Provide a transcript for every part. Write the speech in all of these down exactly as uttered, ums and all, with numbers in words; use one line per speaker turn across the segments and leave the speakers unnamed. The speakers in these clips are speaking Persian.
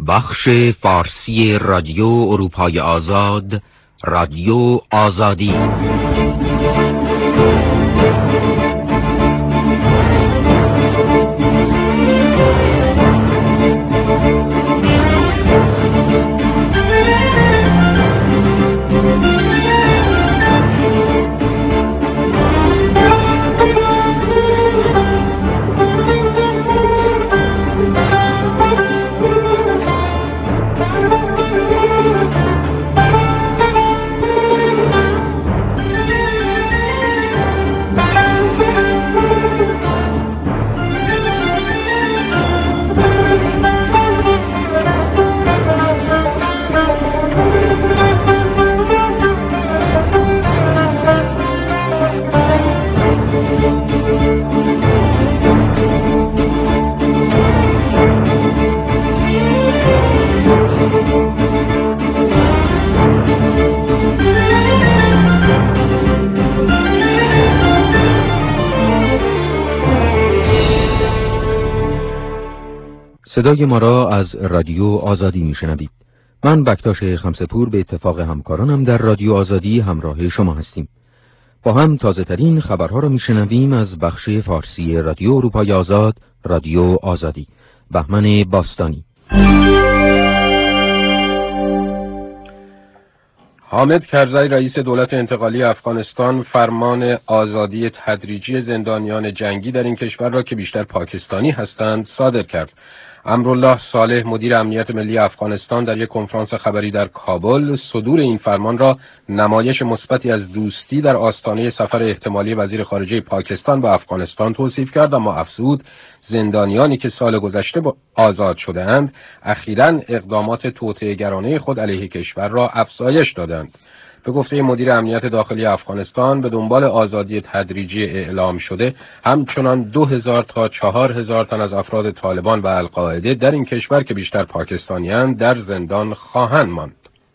بخش فارسی رادیو اروپای آزاد، رادیو آزادی. صدای ما را از رادیو آزادی میشنوید. من بکتاش خمسه‌پور به اتفاق همکارانم در رادیو آزادی همراه شما هستیم. با هم تازه ترین خبرها را میشنویم از بخش فارسی رادیو اروپای آزاد، رادیو آزادی. بهمن باستانی.
حامد کرزی رئیس دولت انتقالی افغانستان فرمان آزادی تدریجی زندانیان جنگی در این کشور را که بیشتر پاکستانی هستند صادر کرد. امرالله صالح مدیر امنیت ملی افغانستان در یک کنفرانس خبری در کابل صدور این فرمان را نمایش مثبتی از دوستی در آستانه سفر احتمالی وزیر خارجه پاکستان به افغانستان توصیف کرد، اما افزود زندانیانی که سال گذشته آزاد شده‌اند اخیراً اقدامات توطئه‌گرانه خود علیه کشور را افزایش دادند. به گفته مدیر امنیت داخلی افغانستان به دنبال آزادی تدریجی اعلام شده همچنان دو هزار تا چهار هزار تن از افراد طالبان و القاعده در این کشور که بیشتر پاکستانی‌اند در زندان خواهند ماند.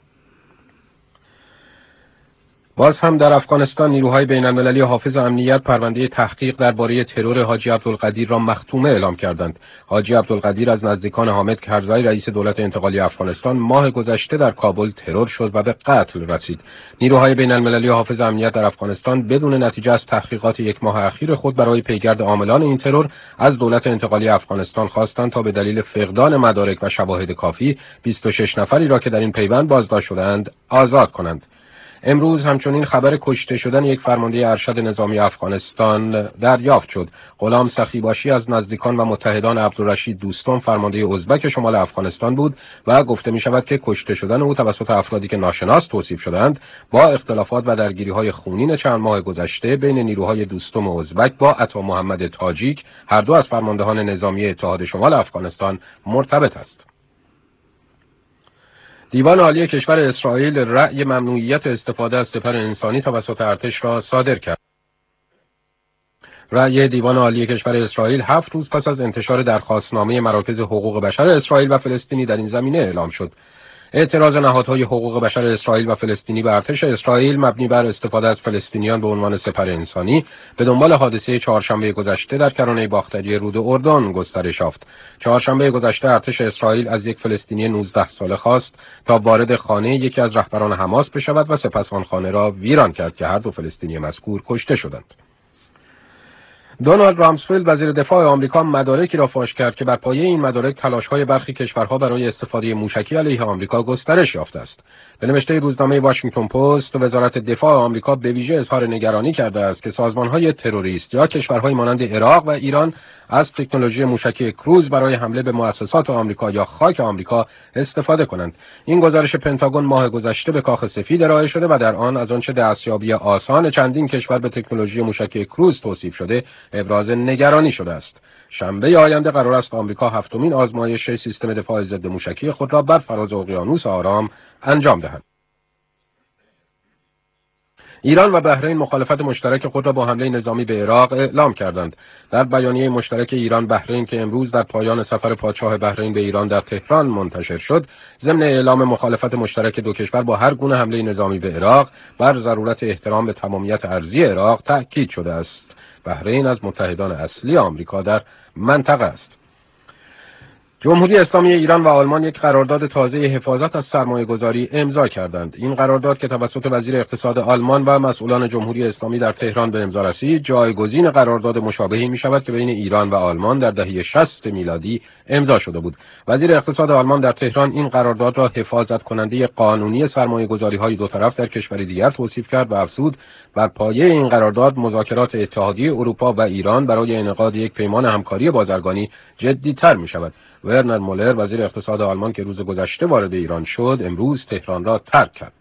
باز هم در افغانستان نیروهای بین‌المللی حافظ امنیت پرونده تحقیق درباره ترور حاجی عبدالقدیر را مختومه اعلام کردند. حاجی عبدالقدیر از نزدیکان حامد کرزی رئیس دولت انتقالی افغانستان ماه گذشته در کابل ترور شد و به قتل رسید. نیروهای بین‌المللی حافظ امنیت در افغانستان بدون نتیجه از تحقیقات یک ماه اخیر خود برای پیگرد عاملان این ترور از دولت انتقالی افغانستان خواستند تا به دلیل فقدان مدارک و شواهد کافی بیست و شش نفری را که در این پیوند بازداشت شدند آزاد کنند. امروز همچنین خبر کشته شدن یک فرمانده ارشد نظامی افغانستان دریافت شد. غلام سخیباشی از نزدیکان و متحدان عبدالرشید دوستم فرمانده ازبک شمال افغانستان بود و گفته می شود که کشته شدن او توسط افرادی که ناشناس توصیف شدند با اختلافات و درگیری‌های خونین چند ماه گذشته بین نیروهای دوستم ازبک با عطا محمد تاجیک، هر دو از فرماندهان نظامی اتحاد شمال افغانستان، مرتبط است. دیوان عالی کشور اسرائیل رأی ممنوعیت استفاده از سپر انسانی توسط ارتش را صادر کرد. رأی دیوان عالی کشور اسرائیل هفت روز پس از انتشار درخواستنامه مراکز حقوق بشر اسرائیل و فلسطینی در این زمینه اعلام شد. اعتراض نهادهای حقوق بشر اسرائیل و فلسطینی به ارتش اسرائیل مبنی بر استفاده از فلسطینیان به عنوان سپر انسانی به دنبال حادثه چهارشنبه گذشته در کرانه باختری رود اردن گسترش یافت. چهارشنبه گذشته ارتش اسرائیل از یک فلسطینی نوزده ساله خواست تا وارد خانه یکی از رهبران حماس بشود و سپس آن خانه را ویران کرد که هر دو فلسطینی مذکور کشته شدند. دونالد رامسفلد وزیر دفاع آمریکا مدارکی را فاش کرد که بر پایه این مدارک تلاش‌های برخی کشورها برای استفاده موشکی علیه آمریکا گسترش یافته است. به نوشته روزنامه واشنگتن پست، وزارت دفاع آمریکا به ویژه اظهار نگرانی کرده است که سازمان‌های تروریست یا کشورهای مانند عراق و ایران از تکنولوژی موشکی کروز برای حمله به مؤسسات آمریکا یا خاک آمریکا استفاده کنند. این گزارش پنتاگون ماه گذشته به کاخ سفید ارائه شده و در آن از آنچه دستیابی آسان چندین کشور به تکنولوژی موشکی کروز توصیف شده ابراز نگرانی شده است. شنبه آینده قرار است آمریکا هفتمین آزمایش سیستم دفاع ضد موشکی خود را بر فراز اقیانوس آرام انجام دهد. ایران و بحرین مخالفت مشترک خود را با حمله نظامی به عراق اعلام کردند. در بیانیه مشترک ایران بحرین که امروز در پایان سفر پادشاه بحرین به ایران در تهران منتشر شد، ضمن اعلام مخالفت مشترک دو کشور با هر گونه حمله نظامی به عراق بر ضرورت احترام به تمامیت ارضی عراق تأکید شده است. بحرین از متحدان اصلی آمریکا در منطقه است. جمهوری اسلامی ایران و آلمان یک قرارداد تازه حفاظت از سرمایه‌گذاری امضا کردند. این قرارداد که توسط وزیر اقتصاد آلمان و مسئولان جمهوری اسلامی در تهران به امضا رسید، جایگزین قرارداد مشابهی می‌شود که بین ایران و آلمان در دهه شصت میلادی امضا شده بود. وزیر اقتصاد آلمان در تهران این قرارداد را حفاظت کننده قانونی سرمایه‌گذاری‌های دو طرف در کشور دیگر توصیف کرد و افزود بر پایه این قرارداد مذاکرات اتحادیه اروپا و ایران برای انعقاد یک پیمان همکاری بازرگانی جدی‌تر می‌شود. ورنر مولر وزیر اقتصاد آلمان که روز گذشته وارد ایران شد، امروز تهران را ترک کرد.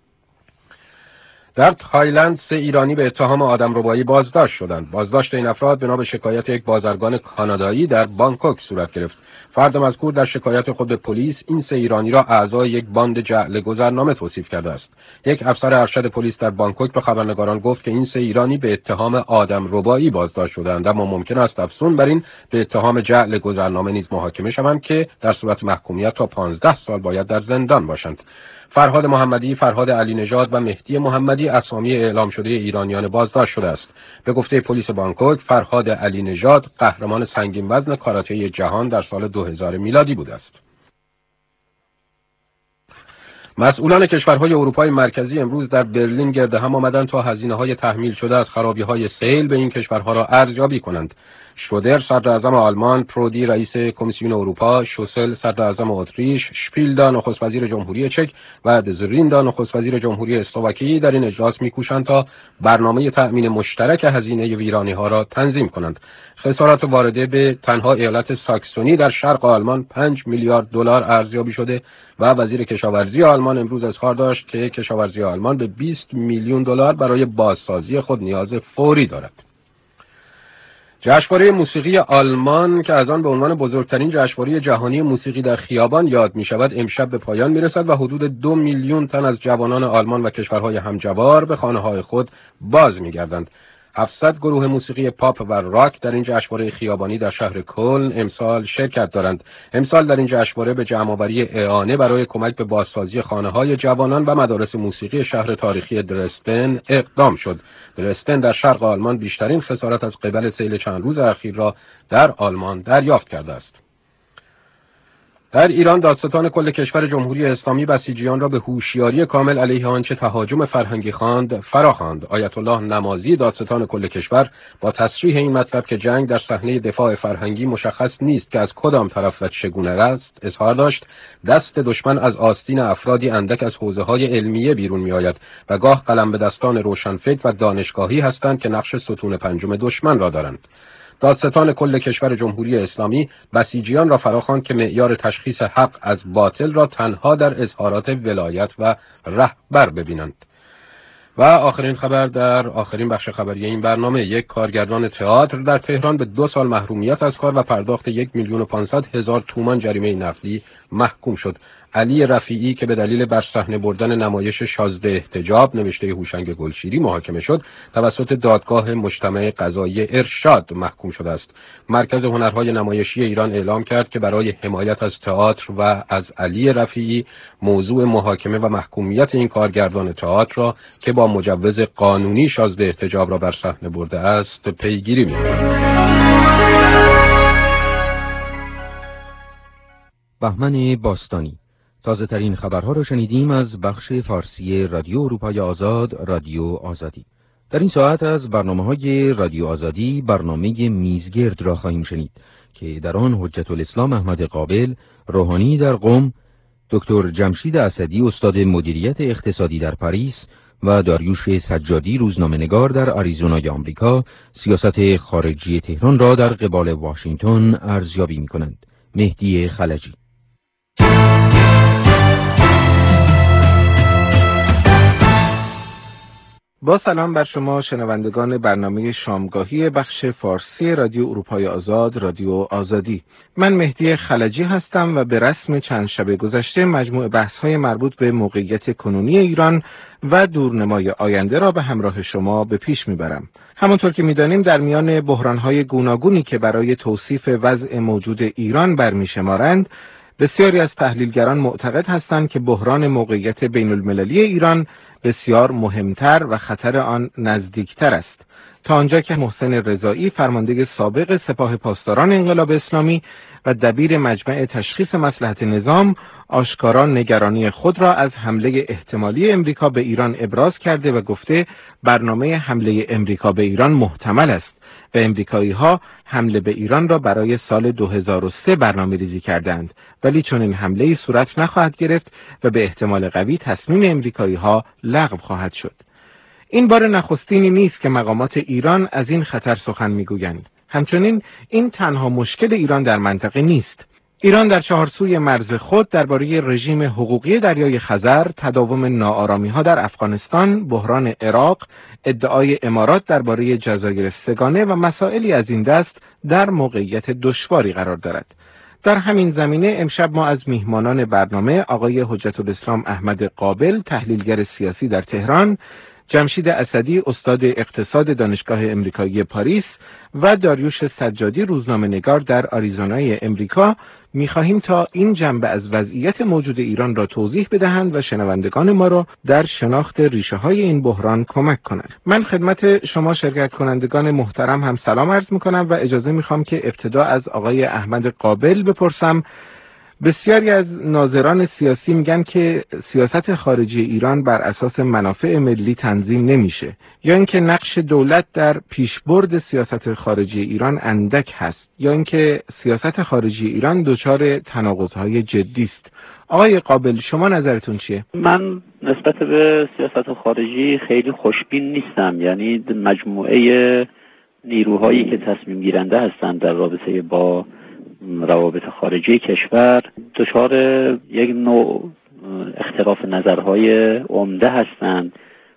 در تایلند سه ایرانی به اتهام آدمربایی بازداشت شدند. بازداشت این افراد بنا به شکایت یک بازرگان کانادایی در بانکوک صورت گرفت. فرد مذکور در شکایت خود به پلیس این سه ایرانی را اعضای یک باند جعل گذرنامه توصیف کرده است. یک افسر ارشد پلیس در بانکوک به خبرنگاران گفت که این سه ایرانی به اتهام آدمربایی بازداشت شدند، اما ممکن است افزون بر این به اتهام جعل گذرنامه نیز محاکمه شوند که در صورت محکومیت تا پانزده سال باید در زندان باشند. فرهاد محمدی، فرهاد علی نژاد و مهدی محمدی اسامی اعلام شده ایرانیان بازداشت شده است. به گفته پلیس بانکوک، فرهاد علی نژاد قهرمان سنگین وزن کاراته جهان در سال دو هزار میلادی بوده است. مسئولان کشورهای اروپای مرکزی امروز در برلین گرد هم آمدند تا هزینه‌های تحمیل شده از خرابی‌های سیل به این کشورها را ارزیابی کنند. شودر صدر اعظم آلمان، پرودی رئیس کمیسیون اروپا، شوسل صدر اعظم اتریش، شپیلدا نخست وزیر جمهوری چک و دزریندا نخست وزیر جمهوری اسلواکی در این اجلاس می‌کوشند تا برنامه تأمین مشترک هزینه ویرانی‌ها را تنظیم کنند. خسارات وارده به تنها ایالت ساکسونی در شرق آلمان پنج میلیارد دلار ارزیابی شده و وزیر کشاورزی آلمان امروز اظهار داشت که کشاورزی آلمان به بیست میلیون دلار برای بازسازی خود نیاز فوری دارد. جشنواره موسیقی آلمان که از آن به عنوان بزرگترین جشنواره جهانی موسیقی در خیابان یاد می شود امشب به پایان می رسد و حدود دو میلیون تن از جوانان آلمان و کشورهای همجوار به خانه‌های خود باز می گردند. هفتصد گروه موسیقی پاپ و راک در این جشنواره خیابانی در شهر کلن امسال شرکت دارند. امسال در این جشنواره به جمع‌آوری اعانه برای کمک به بازسازی خانه‌های جوانان و مدارس موسیقی شهر تاریخی درستن اقدام شد. درستن در شرق آلمان بیشترین خسارت از قبل سیل چند روز اخیر را در آلمان دریافت کرده است. در ایران دادستان کل کشور جمهوری اسلامی بسیجیان را به هوشیاری کامل علیه آنچه تهاجم فرهنگی خواند فراخواند. آیت الله نمازی دادستان کل کشور با تصریح این مطلب که جنگ در صحنه دفاع فرهنگی مشخص نیست که از کدام طرف و چگونه است اظهار داشت دست دشمن از آستین افرادی اندک از حوزه‌های علمیه بیرون می‌آید و گاه قلم به دستان روشنفکر و دانشگاهی هستند که نقش ستون پنجم دشمن را دارند. دادستان کل کشور جمهوری اسلامی بسیجیان را فراخواند که معیار تشخیص حق از باطل را تنها در اظهارات ولایت و رهبر ببینند. و آخرین خبر در آخرین بخش خبری این برنامه، یک کارگردان تئاتر در تهران به دو سال محرومیت از کار و پرداخت یک میلیون و پانصد هزار تومان جریمه نقدی محکوم شد. علی رفیعی که به دلیل بر صحنه بردن نمایش شازده احتجاب نوشته هوشنگ گلشیری محاکمه شد، توسط دادگاه مجتمع قضایی ارشاد محکوم شده است. مرکز هنرهای نمایشی ایران اعلام کرد که برای حمایت از تئاتر و از علی رفیعی موضوع محاکمه و محکومیت این کارگردان تئاتر را که با مجوز قانونی شازده احتجاب را بر صحنه برده است پیگیری می‌کند.
بهمن باستانی. تازه ترین خبرها را شنیدیم از بخش فارسی رادیو اروپای آزاد، رادیو آزادی. در این ساعت از برنامه‌های رادیو آزادی برنامه میزگرد را خواهیم شنید که در آن حجت الاسلام احمد قابل، روحانی در قم، دکتر جمشید اسدی استاد مدیریت اقتصادی در پاریس و داریوش سجادی روزنامه‌نگار در آریزونای آمریکا سیاست خارجی تهران را در قبال واشنگتن ارزیابی می‌کنند. مهدی خلجی.
با سلام بر شما شنوندگان برنامه شامگاهی بخش فارسی رادیو اروپای آزاد، رادیو آزادی. من مهدی خلجی هستم و به رسم چند شب گذشته مجموع بحث‌های مربوط به موقعیت کنونی ایران و دورنمای آینده را به همراه شما به پیش میبرم. همونطور که میدانیم در میان بحران‌های گوناگونی که برای توصیف وضع موجود ایران برمی‌شمارند، بسیاری از تحلیلگران معتقد هستند که بحران موقعیت بین المللی ایران بسیار مهمتر و خطر آن نزدیکتر است. تا آنجا که محسن رضایی فرمانده سابق سپاه پاسداران انقلاب اسلامی و دبیر مجمع تشخیص مصلحت نظام آشکارا نگرانی خود را از حمله احتمالی امریکا به ایران ابراز کرده و گفته برنامه حمله امریکا به ایران محتمل است و امریکایی‌ها حمله به ایران را برای سال دو هزار و سه برنامه ریزی کردند، ولی چون این حمله‌ای صورت نخواهد گرفت و به احتمال قوی تصمیم امریکایی‌ها لغو خواهد شد. این بار نخستینی نیست که مقامات ایران از این خطر سخن میگویند. همچنین این تنها مشکل ایران در منطقه نیست. ایران در چهارسوی مرز خود درباره رژیم حقوقی دریای خزر، تداوم ناآرامی‌ها در افغانستان، بحران عراق، ادعای امارات درباره جزایر سگانه و مسائلی از این دست در موقعیت دشواری قرار دارد. در همین زمینه امشب ما از میهمانان برنامه آقای حجت الاسلام احمد قابل، تحلیلگر سیاسی در تهران، جمشید اسدی، استاد اقتصاد دانشگاه امریکایی پاریس و داریوش سجادی، روزنامه‌نگار در آریزونای امریکا می‌خواهیم تا این جنبه از وضعیت موجود ایران را توضیح بدهند و شنوندگان ما را در شناخت ریشه‌های این بحران کمک کنند. من خدمت شما شرکت کنندگان محترم هم سلام عرض می‌کنم و اجازه می‌خوام که ابتدا از آقای احمد قابل بپرسم. بسیاری از ناظران سیاسی میگن که سیاست خارجی ایران بر اساس منافع ملی تنظیم نمیشه، یا اینکه نقش دولت در پیشبرد سیاست خارجی ایران اندک هست، یا اینکه سیاست خارجی ایران دچار تناقض‌های جدی است. آقای قابل، شما نظرتون چیه؟
من نسبت به سیاست خارجی خیلی خوشبین نیستم. یعنی مجموعه نیروهایی که تصمیم گیرنده هستند در رابطه با روابط خارجی کشور دچار یک نوع اختلاف نظرهای عمده هستند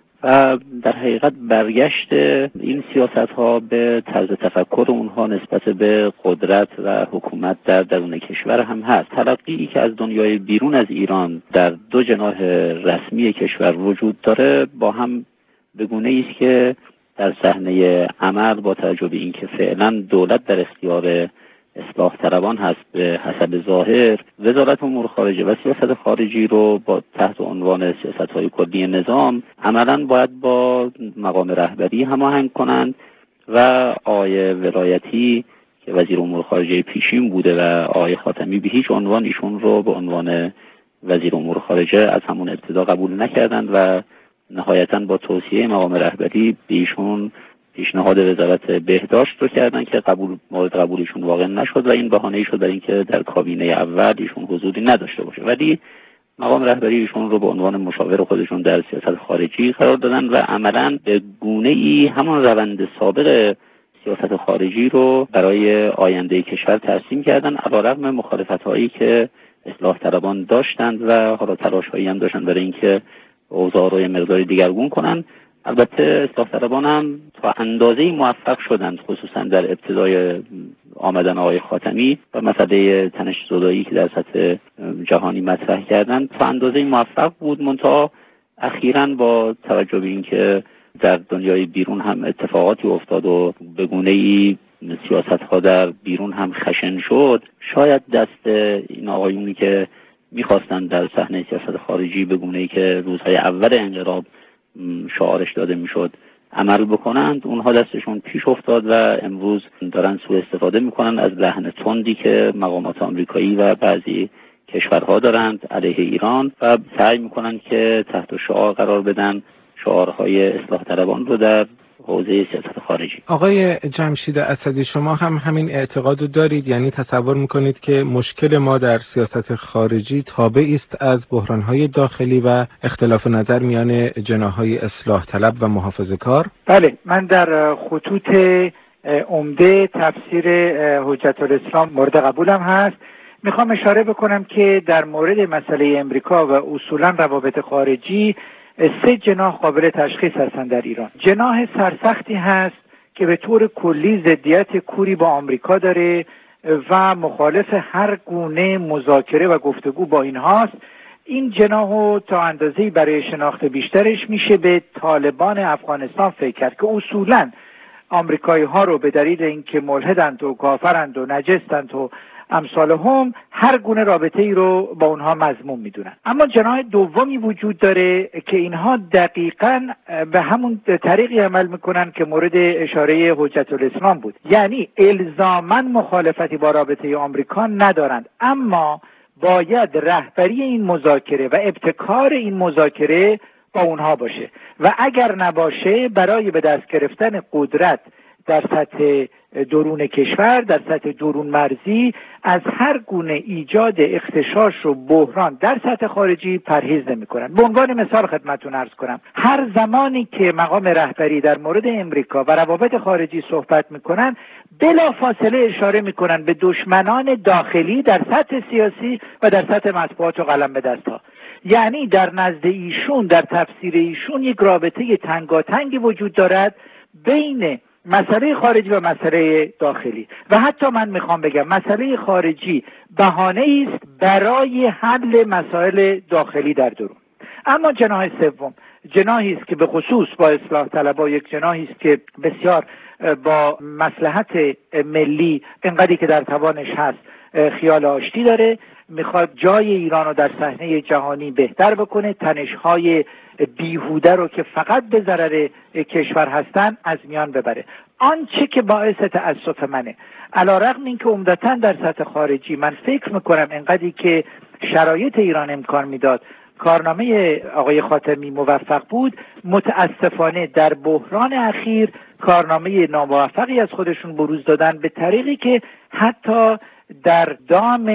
و در حقیقت برگشت این سیاست‌ها به طرز تفکر اونها نسبت به قدرت و حکومت در درون کشور هم هست. تلقی که از دنیای بیرون از ایران در دو جناح رسمی کشور وجود داره با هم به گونه‌ای است که در صحنه عمل با توجه به اینکه فعلا دولت در اختیار اصلاح طلبان هست، به حسب ظاهر وزارت امور خارجه و سیاست خارجی رو با تحت عنوان سیاست‌های کلی نظام عملاً باید با مقام رهبری هماهنگ کنند و آقای ولایتی که وزیر امور خارجه پیشین بوده و آقای خاتمی به هیچ عنوان ایشون رو به عنوان وزیر امور خارجه از همون ابتدا قبول نکردند و نهایتاً با توصیه مقام رهبری به ایشون پیشنهاد وزارت بهداشت رو کردن که قبول مورد قبولشون واقع نشد و این بهانه‌ای شد برای اینکه در کابینه اول ایشون حضوری نداشته باشه، ولی مقام رهبری ایشون رو به عنوان مشاور خودشون در سیاست خارجی قرار دادن و عملاً به گونه‌ای همان روند سابق سیاست خارجی رو برای آینده کشور ترسیم کردن، علیرغم مخالفت‌هایی که اصلاح طلبان داشتند و حالا تلاش‌هایی هم داشتن برای اینکه اوضاع رو یه مقداری دیگرگون کنن. البته اصلاح طلبان هم تا اندازه‌ای موفق شدند، خصوصا در ابتدای آمدن آقای خاتمی و مسئله تنش زدایی که در سطح جهانی مطرح کردند تا اندازه‌ای موفق بود، منتها اخیراً با توجه به اینکه در دنیای بیرون هم اتفاقاتی افتاد و به گونه‌ای سیاست‌ها در بیرون هم خشن شد، شاید دست این آقایونی که می‌خواستند در صحنه سیاست خارجی به گونه‌ای که روزهای اول انقلاب شعارش داده میشد عمل بکنند، اونها دستشون پیش افتاد و امروز دارن سوء استفاده میکنن از لحن تندی که مقامات آمریکایی و بعضی کشورها دارند علیه ایران و سعی میکنن که تحت شعار قرار بدن شعارهای اصلاح طلبان رو در حوزه سیاست خارجی.
آقای جمشید اسدی، شما هم همین اعتقاد دارید؟ یعنی تصور میکنید که مشکل ما در سیاست خارجی تابعی است از بحرانهای داخلی و اختلاف نظر میان جناحهای اصلاح طلب و محافظه‌کار؟
بله، من در خطوط عمده تفسیر حجت الاسلام مورد قبولم هست. میخوام اشاره بکنم که در مورد مسئله امریکا و اصولا روابط خارجی سه جناح قابل تشخیص هستند در ایران. جناح سرسختی هست که به طور کلی ضدیت کوری با آمریکا داره و مخالف هر گونه مذاکره و گفتگو با اینهاست. این جناح تا اندازه‌ای برای شناخت بیشترش میشه به طالبان افغانستان فکر کرد که اصولاً آمریکایی ها رو به دلیل اینکه ملحدند و کافرند و نجستند و امثال هم هر گونه رابطه ای رو با اونها مذموم میدونن. اما جناح دومی وجود داره که اینها دقیقاً به همون طریقی عمل میکنن که مورد اشاره حجت الاسلام بود، یعنی الزاماً مخالفتی با رابطه آمریکا ندارند، اما باید رهبری این مذاکره و ابتکار این مذاکره با اونها باشه و اگر نباشه برای به دست گرفتن قدرت در سطح درون کشور، در سطح درون مرزی، از هر گونه ایجاد اغتشاش و بحران در سطح خارجی پرهیز نمی‌کنند. به عنوان مثال خدمتتون عرض کنم، هر زمانی که مقام رهبری در مورد امریکا و روابط خارجی صحبت می‌کنند، بلافاصله اشاره می‌کنند به دشمنان داخلی در سطح سیاسی و در سطح مطبوعات و قلم به دست‌ها. یعنی در نزد ایشون، در تفسیر ایشون، یک رابطه تنگاتنگی وجود دارد بین مسئله خارجی و مسئله داخلی و حتی من میخوام بگم مسئله خارجی بهانه‌ای است برای حل مسائل داخلی در درون. اما جناح سوم جناحی است که به خصوص با اصلاح طلبها، یک جناحی است که بسیار با مصلحت ملی انقدری که در توانش هست خیال آشتی داره، میخواد جای ایران رو در صحنه جهانی بهتر بکنه، تنش‌های بیهوده رو که فقط به ضرر کشور هستن از میان ببره. آنچه که باعث تأسف منه، علی‌رغم اینکه عمدتاً در سطح خارجی من فکر میکنم انقدری که شرایط ایران امکان میداد کارنامه آقای خاتمی موفق بود، متاسفانه در بحران اخیر کارنامه ناموفقی از خودشون بروز دادن، به طریقی که حتی در دام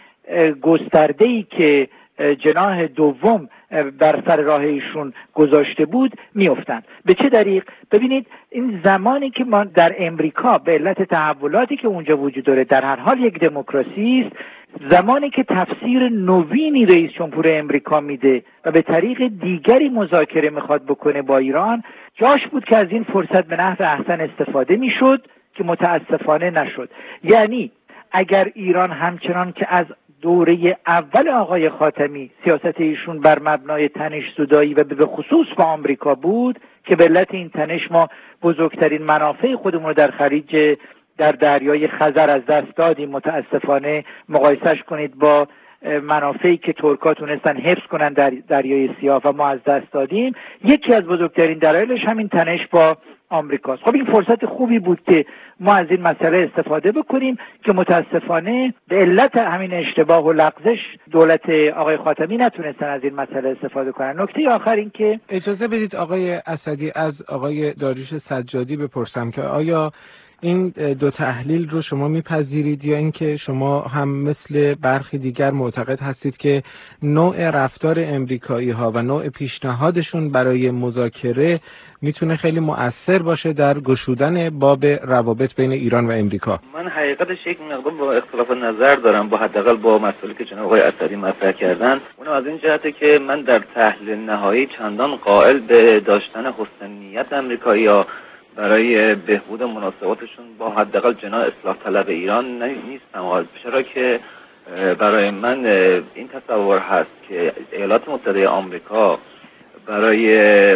گسترده‌ای که جناح دوم بر سر راه ایشون گذاشته بود میافتند. به چه دلیل؟ ببینید، این زمانی که ما در امریکا به علت تحولاتی که اونجا وجود داره در هر حال یک دموکراسی است، زمانی که تفسیر نوینی رئیس جمهور امریکا میده و به طریق دیگری مذاکره میخواد بکنه با ایران، جاش بود که از این فرصت به نحو احسن استفاده میشد که متاسفانه نشد. یعنی اگر ایران همچنان که از دوره اول آقای خاتمی سیاست ایشون بر مبنای تنش زدایی و به خصوص با آمریکا بود که به علت این تنش ما بزرگترین منافع خودمون رو در خلیج در دریای خزر از دست دادیم، متاسفانه مقایسش کنید با منافعی که ترک‌ها تونستن حفظ کنن در دریای سیاه و ما از دست دادیم، یکی از بزرگترین دلایلش همین تنش با آمریکاست. خب این فرصت خوبی بود که ما از این مسئله استفاده بکنیم که متاسفانه به علت همین اشتباه و لغزش دولت آقای خاتمی نتونستن از این مسئله استفاده کنن. نکته آخر این که
اجازه بدید آقای اسدی از آقای داریوش سجادی بپرسم که آیا این دو تحلیل رو شما میپذیرید یا اینکه شما هم مثل برخی دیگر معتقد هستید که نوع رفتار امریکایی ها و نوع پیشنهادشون برای مذاکره میتونه خیلی مؤثر باشه در گشودن باب روابط بین ایران و امریکا؟
من حقیقتش یک مقدار با اختلاف نظر دارم با حداقل با مسئله که جناب آقای اسدی مطرح کردن. اونم از این جهته که من در تحلیل نهایی چندان قائل به داشتن حسن نیت امریکایی‌ها برای بهبود مناسباتشون با حداقل جناح اصلاح طلب ایران نیستم، چرا که برای من این تصور هست که ایالات متحده آمریکا برای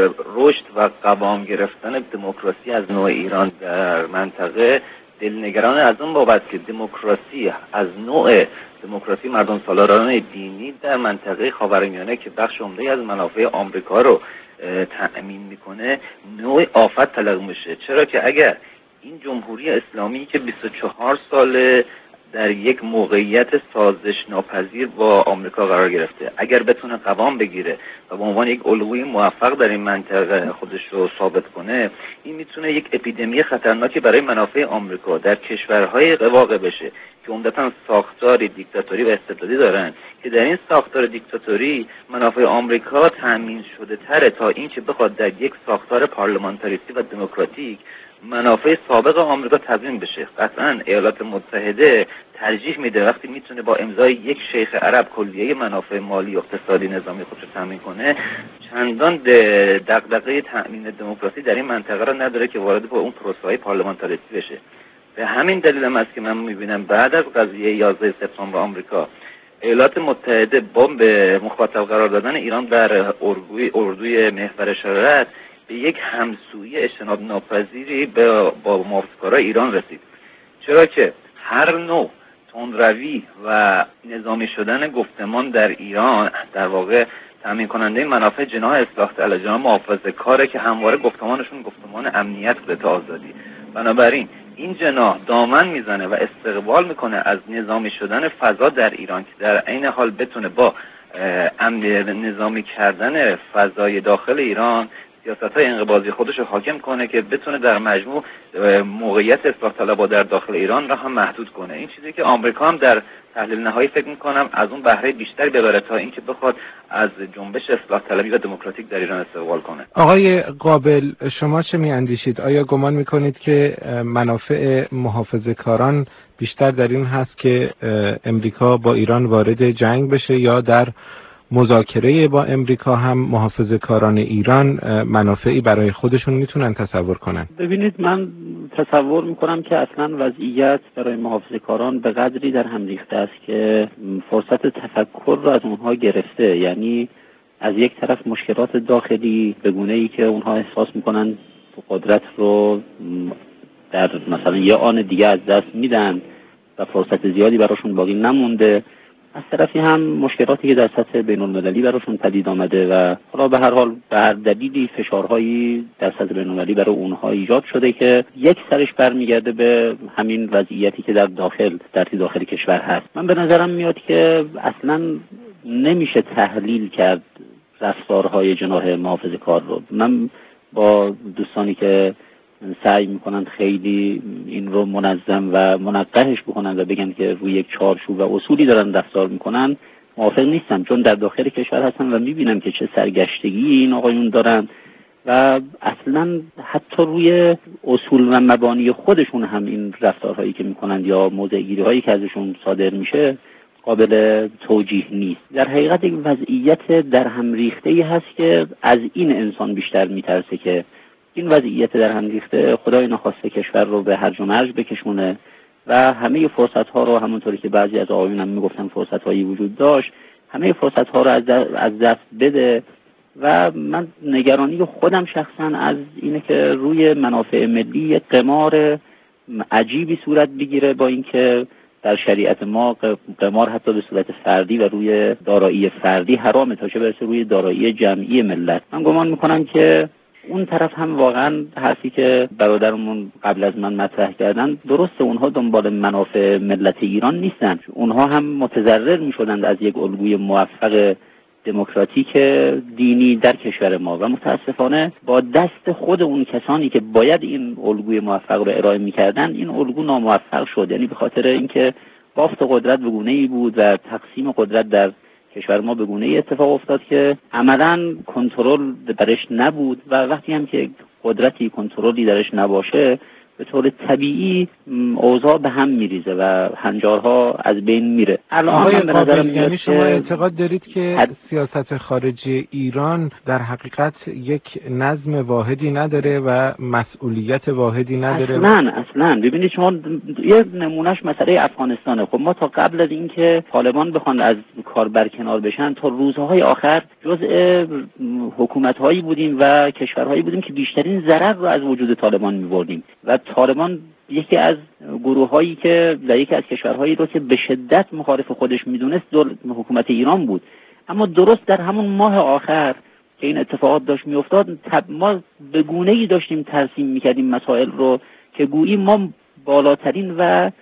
رشد و قوام گرفتن دموکراسی از نوع ایران در منطقه دلنگران از اون بابت که دموکراسی از نوع دموکراسی مردم سالاران دینی در منطقه خاورمیانه که بخش عمده‌ای از منافع آمریکا رو تأمین میکنه نوع آفت تلقی میشه. چرا که اگر این جمهوری اسلامی که بیست و چهار ساله در یک موقعیت سازش ناپذیر با آمریکا قرار گرفته، اگر بتونه قوام بگیره و به عنوان یک الگوی موفق در این منطقه خودش رو ثابت کنه، این میتونه یک اپیدمی خطرناکی برای منافع آمریکا در کشورهای واقع بشه که عمدتاً ساختار دیکتاتوری و استبدادی دارن، که در این ساختار دیکتاتوری منافع آمریکا تأمین شده تره تا اینکه بخواد در یک ساختار پارلمانتاریستی و دموکراتیک منافع سابق آمریکا تضمین بشه. قطعاً ایالات متحده ترجیح میده وقتی میتونه با امضای یک شیخ عرب کلیه منافع مالی و اقتصادی نظامی خودش رو تامین کنه، چندان دغدغه تأمین دموکراسی در این منطقه را نداره که وارد با اون پروسه‌های پارلمانتاریستی بشه. به همین دلیل هم است که من میبینم بعد از قضیه یازده سپتامبر آمریکا ایالات متحده با به مخاطب قرار دادن ایران در اردوی اردوی محور شرارت به یک همسویی اجتناب ناپذیری با موافقه‌های ایران رسید. چرا که هر نوع تندروی و نظامی شدن گفتمان در ایران در واقع تامین کننده منافع جناح اصلاح طلب، جناح محافظه‌کاره که همواره گفتمانشون گفتمان امنیت بوده تا آزادی. بنابراین این جناح دامن میزنه و استقبال میکنه از نظامی شدن فضا در ایران که در عین حال بتونه با امن نظامی کردن فضای داخل ایران سیاست‌های انقباضی خودش رو حاکم کنه که بتونه در مجموع موقعیت اصلاح طلبها در داخل ایران را هم محدود کنه. این چیزی که آمریکا هم در تحلیل نهایی فکر می‌کنم از اون بهره بیشتری ببره تا اینکه بخواد از جنبش اصلاح طلبی و دموکراتیک در ایران استقبال کنه.
آقای قابل، شما چه می‌اندیشید؟ آیا گمان می‌کنید که منافع محافظه‌کاران بیشتر در این هست که امریکا با ایران وارد جنگ بشه یا در مذاکره با امریکا هم محافظه‌کاران ایران منافعی برای خودشون میتونن تصور کنن؟
ببینید، من تصور میکنم که اصلا وضعیت برای محافظه‌کاران به قدری در هم ریخته است که فرصت تفکر رو از اونها گرفته. یعنی از یک طرف مشکلات داخلی به گونه‌ای که اونها احساس میکنن قدرت رو در مثلا یه آن دیگه از دست میدن و فرصت زیادی براشون باقی نمونده، از طرفی هم مشکلاتی که در سطح بین‌المللی براشون پدید آمده و حالا به هر حال به هر دلیلی فشارهایی در سطح بین‌المللی برای اونها ایجاد شده که یک سرش برمیگرده به همین وضعیتی که در داخل در داخل کشور هست. من به نظرم میاد که اصلاً نمیشه تحلیل کرد رفتارهای جناح محافظه‌کار رو. من با دوستانی که سعی میکنن خیلی این رو منظم و منقحش بکنن و بگن که روی یک چارچوب و اصولی دارن رفتار میکنن موافق نیستم، چون در داخل کشور هستن و میبینم که چه سرگشتگی این آقایون دارن و اصلا حتی روی اصول و مبانی خودشون هم این رفتارهایی که میکنن یا موضع‌گیری هایی که ازشون صادر میشه قابل توجیه نیست. در حقیقت یک وضعیت در هم ریخته‌ای هست که از این انسان بیشتر میترسه که این وضعیت در هم ریخته خدای نخواسته کشور رو به هرج و مرج بکشونه و همه فرصت‌ها رو، همونطوری که بعضی از آقایون هم میگفتن فرصت‌هایی وجود داشت، همه فرصت‌ها رو از دست بده. و من نگرانی خودم شخصا از اینه که روی منافع ملی قمار عجیبی صورت بگیره، با اینکه در شریعت ما قمار حتی به صورت فردی و روی دارایی فردی حرامه تا چه برسه روی دارایی جمعی ملت. من گمان میکنم که اون طرف هم واقعا حرفی که برادرمون قبل از من مطرح کردن درسته، اونها دنبال منافع ملت ایران نیستن، اونها هم متضرر میشدند از یک الگوی موفق دموکراتیک دینی در کشور ما و متاسفانه با دست خود اون کسانی که باید این الگوی موفق رو ارائه میکردن این الگو ناموفق شد. یعنی به خاطر اینکه بافت قدرت به گونه‌ای بود و تقسیم قدرت در کشور ما به گونه‌ای اتفاق افتاد که عملاً کنترل درش نبود و وقتی هم که قدرتی کنترلی درش نباشه به طور طبیعی اوضاع به هم میریزه و هنجارها از بین میره.
الان به نظر میاد یعنی شما اعتقاد دارید که حد... سیاست خارجی ایران در حقیقت یک نظم واحدی نداره و مسئولیت واحدی نداره؟
اصلاً اصلاً ببینید شما یه نمونهش مسئله افغانستانه. خب ما تا قبل از اینکه طالبان بخوان از کار برکنار بشن تا روزهای آخر جزء حکومت‌هایی بودیم و کشورهایی بودیم که بیشترین ضرر رو از وجود طالبان می‌بردیم و طالبان یکی از گروه‌هایی که در یکی از کشورهایی رو که به شدت مخالف خودش میدونست حکومت ایران بود. اما درست در همون ماه آخر که این اتفاقات داشت میافتاد ما به گونه‌ای داشتیم ترسیم میکردیم مسائل رو که گویی ما بالاترین و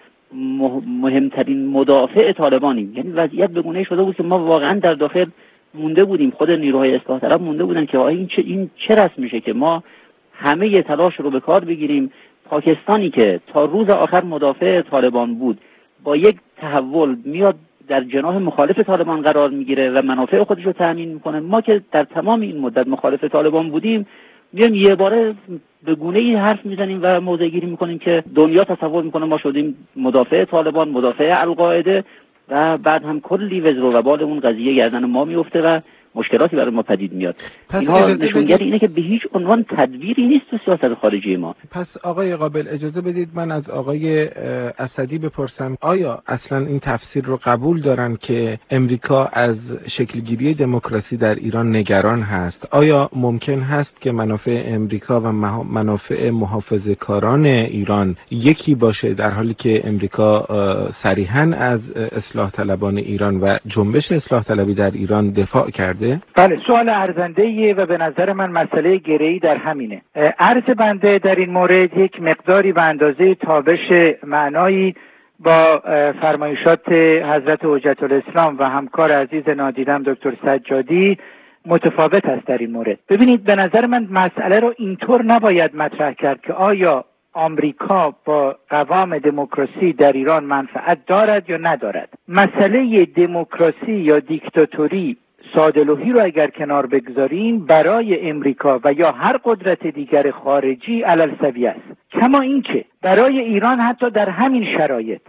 مهمترین مدافع طالبانیم. یعنی وضعیت به گونه‌ای شده بود که ما واقعا در داخل مونده بودیم، خود نیروهای اصلاح طلب مونده بودن که این چه این چه رسم میشه که ما همه تلاش رو به کار بگیریم. پاکستانی که تا روز آخر مدافع طالبان بود با یک تحول میاد در جناح مخالف طالبان قرار میگیره و منافع خودش رو تامین میکنه. ما که در تمام این مدت مخالف طالبان بودیم میایم یه باره به گونه‌ای حرف میزنیم و موضع گیری میکنیم که دنیا تصور میکنه ما شدیم مدافع طالبان، مدافع القاعده و بعد هم کلی وزر و وبال اون قضیه گردن ما میفته و مشکلاتی برای ما پدید میاد.
پس
اینها نشونگر اینه که به هیچ عنوان تدبیری نیست تو سیاست خارجی ما.
پس آقای قابل اجازه بدید من از آقای اسدی بپرسم، آیا اصلا این تفسیر رو قبول دارن که امریکا از شکلگیری دموکراسی در ایران نگران هست؟ آیا ممکن هست که منافع امریکا و منافع محافظه‌کاران ایران یکی باشه، در حالی که امریکا صریحاً از اصلاح طلبان ایران و جنبش اصلاح طلبی در ایران دفاع کرده؟
بله، سوال ارزنده‌ایه و به نظر من مسئله گره‌ای در همینه. عرض بنده در این مورد یک مقداری به اندازه تابش معنایی با فرمایشات حضرت حجت الاسلام و همکار عزیز نادیدم دکتر سجادی متفاوت است در این مورد. ببینید، به نظر من مسئله رو اینطور نباید مطرح کرد که آیا آمریکا با قوام دموکراسی در ایران منفعت دارد یا ندارد. مسئله دموکراسی یا دیکتاتوری ساده‌لوحی رو اگر کنار بگذاریم، برای امریکا و یا هر قدرت دیگر خارجی علالسویه است. کما اینکه برای ایران حتی در همین شرایط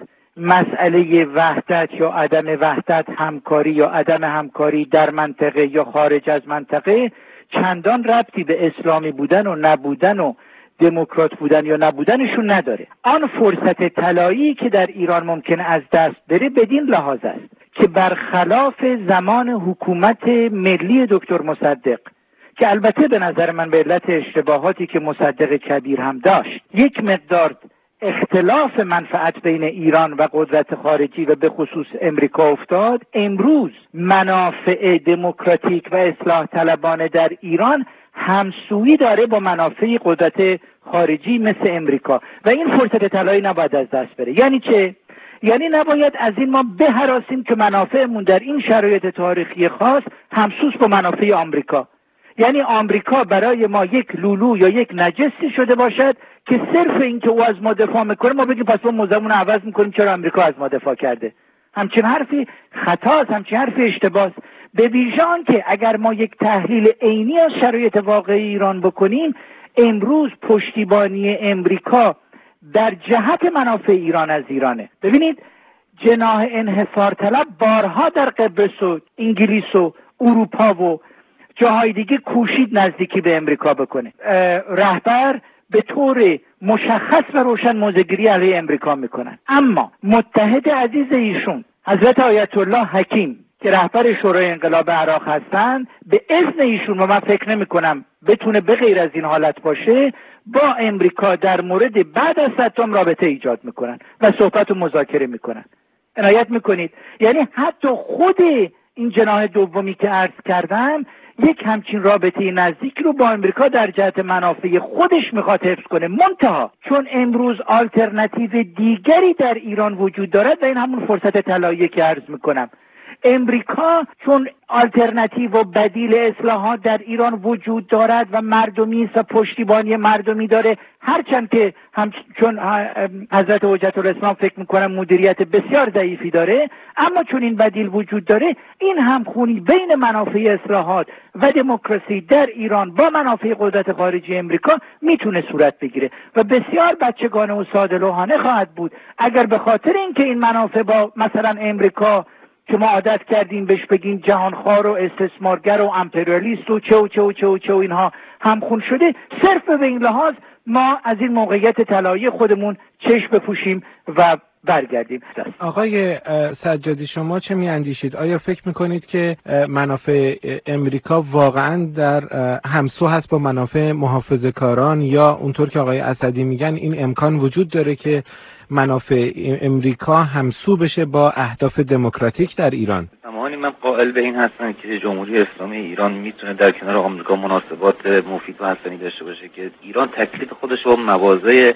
مسئله وحدت یا عدم وحدت، همکاری یا عدم همکاری در منطقه یا خارج از منطقه چندان ربطی به اسلامی بودن و نبودن و دموکرات بودن یا نبودنشون نداره. آن فرصت طلایی که در ایران ممکن از دست بره بدین لحاظ است که برخلاف زمان حکومت ملی دکتر مصدق، که البته به نظر من به علت اشتباهاتی که مصدق کبیر هم داشت، یک مقدار اختلاف منفعت بین ایران و قدرت خارجی و به خصوص امریکا افتاد، امروز منافع دموکراتیک و اصلاح طلبانه در ایران همسویی داره با منافع قدرت خارجی مثل امریکا و این فرصت طلایی نباید از دست بره. یعنی چه؟ یعنی نباید از این ما بهراسیم که منافعمون در این شرایط تاریخی خاص همسوس با منافع آمریکا، یعنی آمریکا برای ما یک لولو یا یک نجسی شده باشد که صرف این که او از ما دفاع میکنه ما بگیم پس ما موضوعمون عوض میکنیم چرا آمریکا از ما دفاع کرده. همچین حرفی خطاست، همچین حرفی اشتباهه. به ویژه آنکه اگر ما یک تحلیل عینی از شرایط واقعی ایران بکنیم، امروز پشتیبانی امریکا در جهت منافع ایران از ایرانه. ببینید، جناح انحصار طلب بارها در قبرس و انگلیس و اروپا و جاهای دیگه کوشید نزدیکی به امریکا بکنه. رهبر به طور مشخص و روشن موضع‌گیری علیه امریکا میکنن، اما متحد عزیز ایشون حضرت آیت الله حکیم که رهبر شورای انقلاب عراق هستند، به اذن ایشون و من فکر نمی کنم بتونه به غیر از این حالت باشه، با امریکا در مورد بعد از صدام رابطه ایجاد میکنن و صحبت و مذاکره میکنن. عنایت میکنید؟ یعنی حتی خود این جناح دومی که عرض کردم یک همچین رابطه نزدیک رو با امریکا در جهت منافع خودش میخواد حفظ کنه. منتها چون امروز آلترناتیو دیگری در ایران وجود دارد و این همون فرصت طلایی که عرض میکنم، امریکا چون آلترناتیو و بدیل اصلاحات در ایران وجود دارد و مردمی است و پشتیبانی مردمی داره، هرچند که هم چون حضرت حجت الاسلام فکر میکنم مدیریت بسیار ضعیفی داره، اما چون این بدیل وجود داره، این همخونی بین منافع اصلاحات و دموکراسی در ایران با منافع قدرت خارجی امریکا میتونه صورت بگیره و بسیار بچگانه و ساده‌لوحانه خواهد بود اگر به خاطر اینکه این منافع با مثلا امریکا که ما عادت کردیم بهش بگیم جهانخوار و استثمارگر و امپریالیست و چه و چه و چه و چه و اینها همخون شده، صرف به این لحاظ ما از این موقعیت طلایی خودمون چشم بپوشیم و برگردیم.
آقای سجادی، شما چه میاندیشید؟ آیا فکر میکنید که منافع امریکا واقعا در همسو هست با منافع محافظه‌کاران، یا اونطور که آقای اسدی میگن این امکان وجود داره که منافع امریکا همسو بشه با اهداف دموکراتیک در ایران؟
زمانی من قائل به این هستم که جمهوری اسلامی ایران میتونه در کنار آمریکا مناسبات مفید و حسنی داشته باشه که ایران تکلیف خودش رو مواضع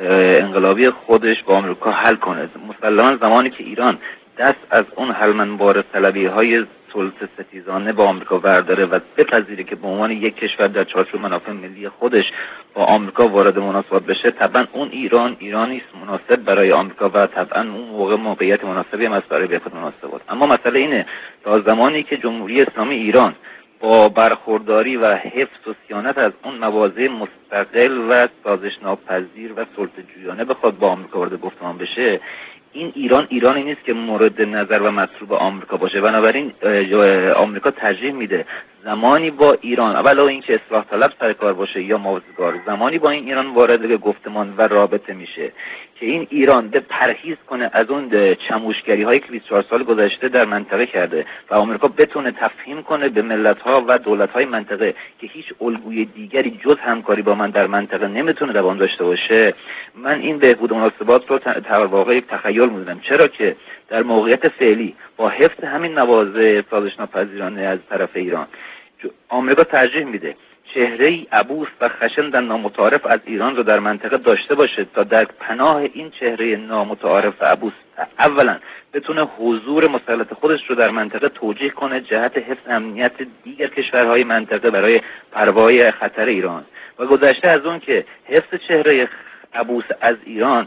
انقلابی خودش با آمریکا حل کنه. مسلماً زمانی که ایران دست از اون حلمنبار طلبی های سلطه ستیزانه با آمریکا برداره و بپذیره که به عنوان یک کشور در چارچوب منافع ملی خودش با آمریکا وارد مناسبات بشه، طبعا اون ایران ایرانی است مناسب برای آمریکا و طبعا اون موقع موقعیت مناسبی هم است برای بهبود مناسبات. اما مسئله اینه تا زمانی که جمهوری اسلامی ایران با برخورداری و حفظ و صیانت از اون مواضع مستقل و سازش ناپذیر و سلطه‌جویانه بخواد با آمریکا وارد گفتمان بشه، این ایران ایرانی نیست که مورد نظر و مطلوب آمریکا باشه. بنابراین آمریکا ترجیح میده زمانی با ایران، اولا اینکه اصلاح طلب سر کار باشه یا موازگار، زمانی با این ایران وارد گفتمان و رابطه میشه که این ایران به پرهیز کنه از اون چموشگری هایی که بیست و چهار سال گذشته در منطقه کرده و آمریکا بتونه تفهیم کنه به ملت ها و دولت های منطقه که هیچ الگوی دیگری جز همکاری با من در منطقه نمیتونه دوام داشته باشه. من این بهبود مناسبات رو در واقع یک تخیل میدونم، چرا که در موقعیت فعلی با حفظ همین مواضع سازش ناپذیرانه از طرف ایران آمریکا ترجیح میده چهره‌ای عبوس و خشن و نامتعارف از ایران رو در منطقه داشته باشه تا در پناه این چهره نامتعارف و عبوس اولا بتونه حضور مسلط خودش رو در منطقه توجیه کنه جهت حفظ امنیت دیگر کشورهای منطقه برای پروای خطر ایران و گذشته از اون که حفظ چهره عبوس از ایران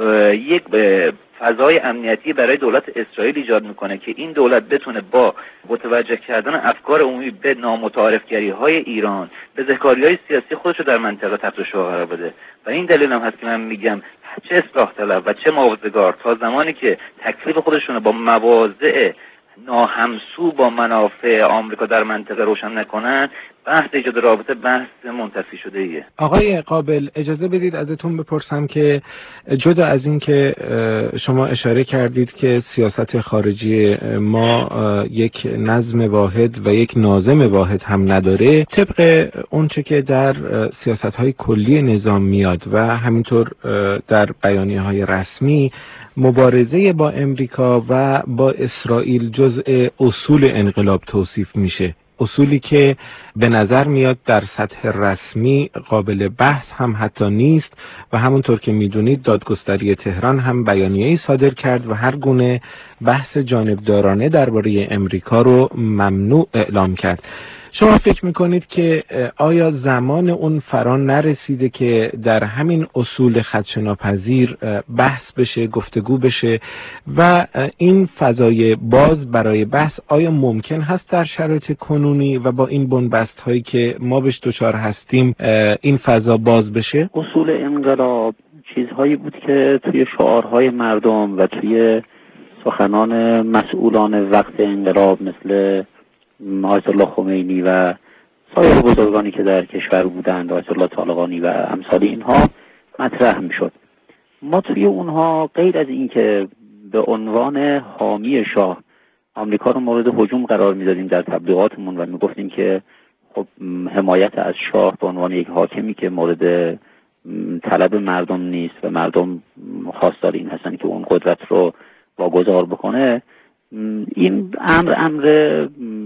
یک فضای امنیتی برای دولت اسرائیل ایجاد میکنه که این دولت بتونه با متوجه کردن افکار عمومی به نامتعارفگری های ایران به ذکاری های سیاسی خودش رو در منطقه تحت شعار قرار بده. و این دلیل هم هست که من میگم چه اصلاح طلب و چه موازگار تا زمانی که تکلیف خودشون با مواضع ناهمسو با منافع آمریکا در منطقه روشن نکنن، بحث ایجاد رابطه بحث منتفی شده ایه.
آقای قابل، اجازه بدید ازتون بپرسم که جدا از این که شما اشاره کردید که سیاست خارجی ما یک نظم واحد و یک ناظم واحد هم نداره، طبق اونچه که در سیاست‌های کلی نظام میاد و همینطور در بیانیه‌های رسمی، مبارزه با امریکا و با اسرائیل جزء اصول انقلاب توصیف میشه، اصولی که به نظر میاد در سطح رسمی قابل بحث هم حتی نیست و همونطور که میدونید دادگستری تهران هم بیانیه‌ای صادر کرد و هر گونه بحث جانبدارانه درباره امریکا رو ممنوع اعلام کرد. شما فکر میکنید که آیا زمان اون فرا نرسیده که در همین اصول خدشه‌ناپذیر بحث بشه، گفتگو بشه و این فضای باز برای بحث آیا ممکن هست در شرایط کنونی و با این بنبست هایی که ما بهش دچار هستیم این فضا باز بشه؟
اصول انقلاب چیزهایی بود که توی شعارهای مردم و توی سخنان مسئولان وقت انقلاب مثل آیت الله خمینی و سایر بزرگانی که در کشور بودند، آیت الله طالقانی و امثال اینها مطرح میشد. ما توی اونها غیر از این که به عنوان حامی شاه آمریکا رو مورد هجوم قرار میدادیم در تبلیغاتمون و میگفتیم که خب حمایت از شاه به عنوان یک حاکمی که مورد طلب مردم نیست و مردم خواستار این هستن که اون قدرت رو واگذار بکنه، این امر امر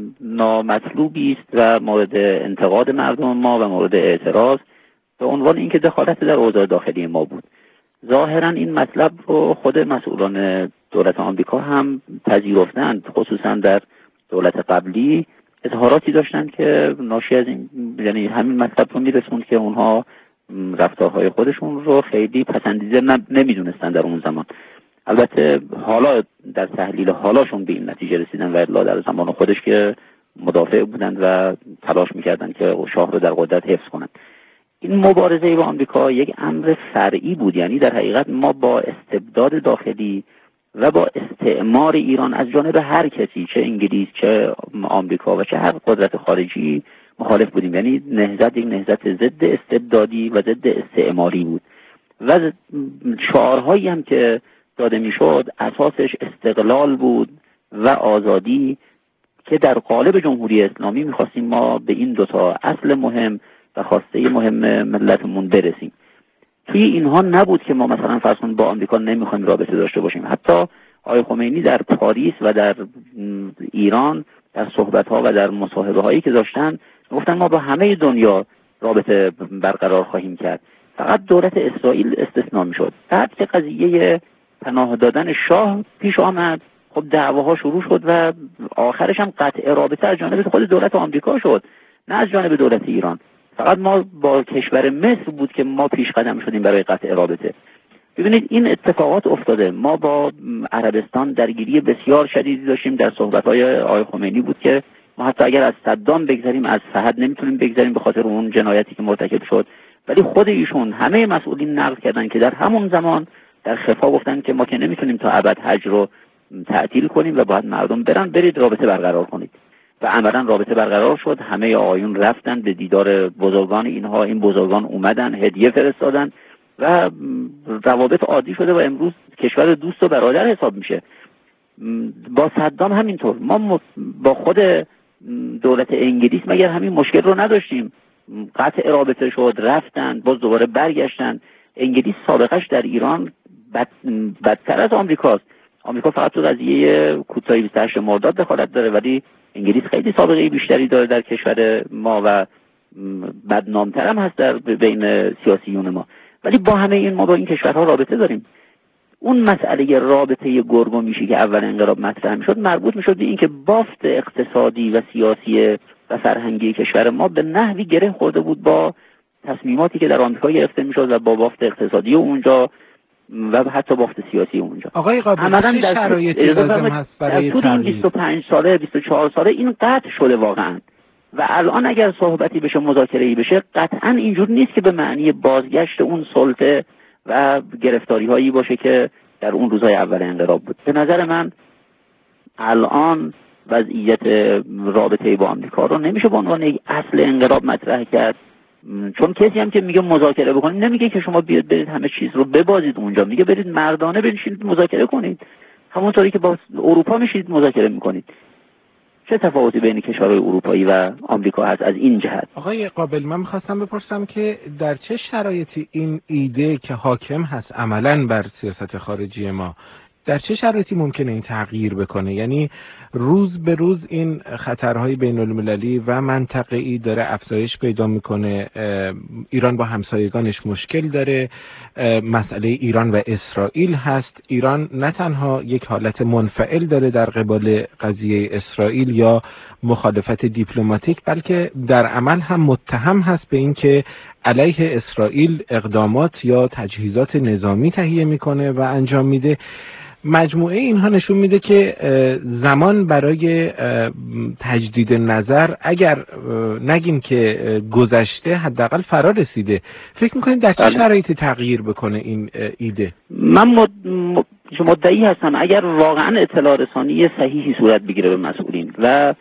نامطلوبی است و مورد انتقاد مردم ما و مورد اعتراض به عنوان اینکه دخالت در اوضاع داخلی ما بود. ظاهرا این مطلب رو خود مسئولان دولت آمریکا هم پذیرفتند، خصوصا در دولت قبلی اظهاراتی داشتند که ناشی از این، یعنی همین مطلب رو میرسوند که اونها رفتارهای خودشون رو خیلی پسندیده نمیدونستن در اون زمان. البته حالا در تحلیل حالاشون به این نتیجه رسیدن و الا در زمان خودش که مدافع بودند و تلاش میکردن که شاه رو در قدرت حفظ کنند. این مبارزه با آمریکا یک امر فرعی بود، یعنی در حقیقت ما با استبداد داخلی و با استعمار ایران از جانب هر کسی، چه انگلیس چه آمریکا و چه هر قدرت خارجی مخالف بودیم. یعنی نهضت یک نهضت ضد استبدادی و ضد استعماری بود و شعارهایی هم که داده میشد اساسش استقلال بود و آزادی که در قالب جمهوری اسلامی میخواستیم ما به این دوتا اصل مهم و خواسته مهم ملتمون برسیم. توی اینها نبود که ما مثلا فرض کن با آمریکا نمیخوایم رابطه داشته باشیم. حتی آقای خمینی در پاریس و در ایران در صحبت‌ها و در مصاحبه‌هایی که داشتن گفتن ما با همه دنیا رابطه برقرار خواهیم کرد، فقط دولت اسرائیل استثناء میشد. بعد که قضیه پناه دادن شاه پیش آمد، خب دعواها شروع شد و آخرش هم قطع رابطه از جانب خود دولت آمریکا شد، نه از جانب دولت ایران. فقط ما با کشور مصر بود که ما پیش قدم شدیم برای قطع رابطه. ببینید این اتفاقات افتاده. ما با عربستان درگیری بسیار شدیدی داشتیم. در صحبت‌های آقای خمینی بود که ما حتی اگر از صدام بگذریم از فهد نمیتونیم بگذریم به خاطر اون جنایتی که مرتکب شد. ولی خود ایشون همه مسئولین نقل کردن که در همون زمان در خفا گفتن که ما که نمیتونیم تا ابد حج رو تعطیل کنیم و باید مردم برن، برید رابطه برقرار کنید. و عملاً رابطه برقرار شد. همه آقایون رفتن به دیدار بزرگان اینها، این بزرگان اومدن، هدیه فرستادن و روابط عادی شده و امروز کشور دوست و برادر حساب میشه. با صدام همینطور. ما با خود دولت انگلیس مگر همین مشکل رو نداشتیم؟ قطع رابطه شد، رفتن، باز دوباره برگشتن. انگلیس سابقش در ایران بد بدتر از آمریکاست. آمریکا فقط تو قضیه کوتاهی بیست و هشت مرداد دخالت داره، ولی انگلیس خیلی سابقه بیشتری داره در کشور ما و بدنامتر هم هست در بین سیاسیون ما. ولی با همه این ما با این کشورها رابطه داریم. اون مسئله رابطه گرگ و میشی که اول انقلاب مطرح میشد مربوط میشد به این که بافت اقتصادی و سیاسی و فرهنگی کشور ما به نحوی گره خورده بود با تصمیماتی که در آمریکا گرفته میشد و با بافت اقتصادی اونجا و حتی بافت سیاسی اونجا.
آقای قابل چه شرایطی لازم هست برای
تغییر؟ این بیست و پنج ساله بیست و چهار ساله این قطع شده واقعا و الان اگر صحبتی بشه، مذاکره‌ای بشه، قطعا اینجور نیست که به معنی بازگشت اون سلطه و گرفتاری هایی باشه که در اون روزهای اول انقلاب بود. به نظر من الان وضعیت رابطه با آمریکا رو نمیشه به عنوان یک اصل انقلاب مطرح کرد، چون کسی هم که میگه مذاکره بکنید نمیگه که شما بیاد برید همه چیز رو ببازید اونجا، میگه برید مردانه بنشینید مذاکره کنید، همونطوری که با اروپا میشید مذاکره میکنید. چه تفاوتی بین کشورهای اروپایی و آمریکا هست از این جهت؟
آقای قابل، من می‌خواستم بپرسم که در چه شرایطی این ایده که حاکم هست عملاً بر سیاست خارجی ما، در چه شرایطی ممکنه این تغییر بکنه؟ یعنی روز به روز این خطرهای بین المللی و منطقه‌ای داره افزایش پیدا میکنه. ایران با همسایگانش مشکل داره، مسئله ایران و اسرائیل هست. ایران نه تنها یک حالت منفعل داره در قبال قضیه اسرائیل یا مخالفت دیپلماتیک، بلکه در عمل هم متهم هست به این که علیه اسرائیل اقدامات یا تجهیزات نظامی تهیه میکنه و انجام میده. مجموعه اینها نشون میده که زمان برای تجدید نظر، اگر نگیم که گذشته، حداقل فرا رسیده. فکر میکنید در چه شرایطی تغییر بکنه این ایده؟
من مدعی هستم اگر واقعا اطلاع رسانی صحیحی صورت بگیره به مسئولین و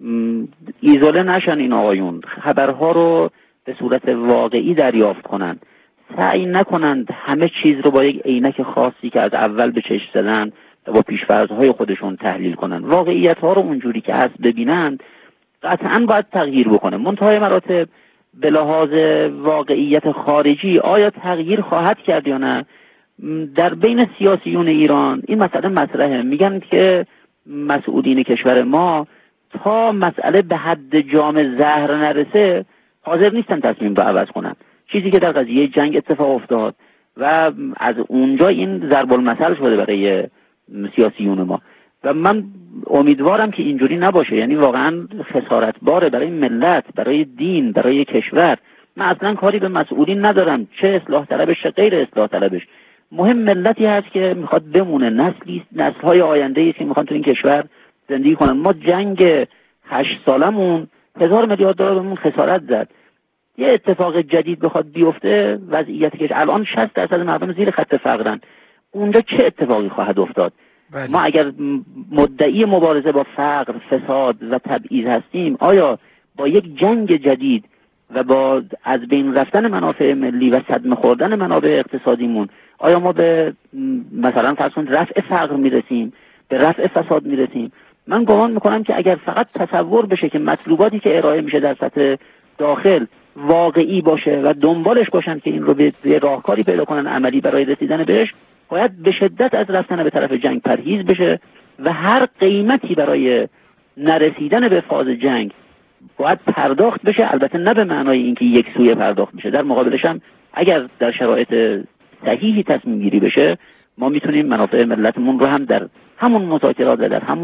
ایزوله نشن این آقایون، خبرها رو به صورت واقعی دریافت کنند، سعی نکنند همه چیز رو با یک عینک خاصی که از اول به چشم زدن و با پیش‌فرض‌های خودشون تحلیل کنند، واقعیت‌ها رو اونجوری که هست ببینند، قطعاً باید تغییر بکنه. منتهای مراتب به لحاظ واقعیت خارجی آیا تغییر خواهد کرد یا نه؟ در بین سیاسیون ایران این مسئله مطرحه. میگن که مسئولین کشور ما تا مسئله به حد جام زهر نرسه حاضر نیستن تصمیم رو عوض کنن، چیزی که در قضیه جنگ اتفاق افتاد و از اونجا این ضرب المثل شده برای سیاسیون ما و من امیدوارم که اینجوری نباشه. یعنی واقعا خسارت باره برای ملت، برای دین، برای کشور. من اصلا کاری به مسئولین ندارم، چه اصلاح طلبش چه غیر اصلاح طلبش. مهم ملتی هست که میخواد بمونه، نسلی نسل‌های آینده ای که میخوان تو این کشور زندگی کنن. ما جنگ هشت سالمون هزار میلیارد دلار بهمون خسارت زد. یه اتفاق جدید بخواد بیفته، وضعیتی که الان شصت درصد مردم زیر خط فقرن، اونجا چه اتفاقی خواهد افتاد؟ بله. ما اگر مدعی مبارزه با فقر، فساد و تبعیض هستیم، آیا با یک جنگ جدید و با از بین رفتن منافع ملی و صدمه خوردن منابع اقتصادیمون، آیا ما به مثلا فرض کن رفع فقر میرسیم، به رفع فساد میرسیم؟ من گمان میکنم که اگر فقط تصور بشه که مطلوباتی که ارائه میشه در سطح داخل واقعی باشه و دنبالش باشن که این رو به راهکاری پیدا کنن عملی برای رسیدن بهش، باید به شدت از رفتن به طرف جنگ پرهیز بشه و هر قیمتی برای نرسیدن به فاز جنگ باید پرداخت بشه. البته نه به معنای اینکه یک سویه پرداخت بشه، در مقابلش هم اگر در شرایط صحیحی تصمیم گیری بشه، ما میتونیم منافع ملتمون رو هم در همون مذاکرات و در همون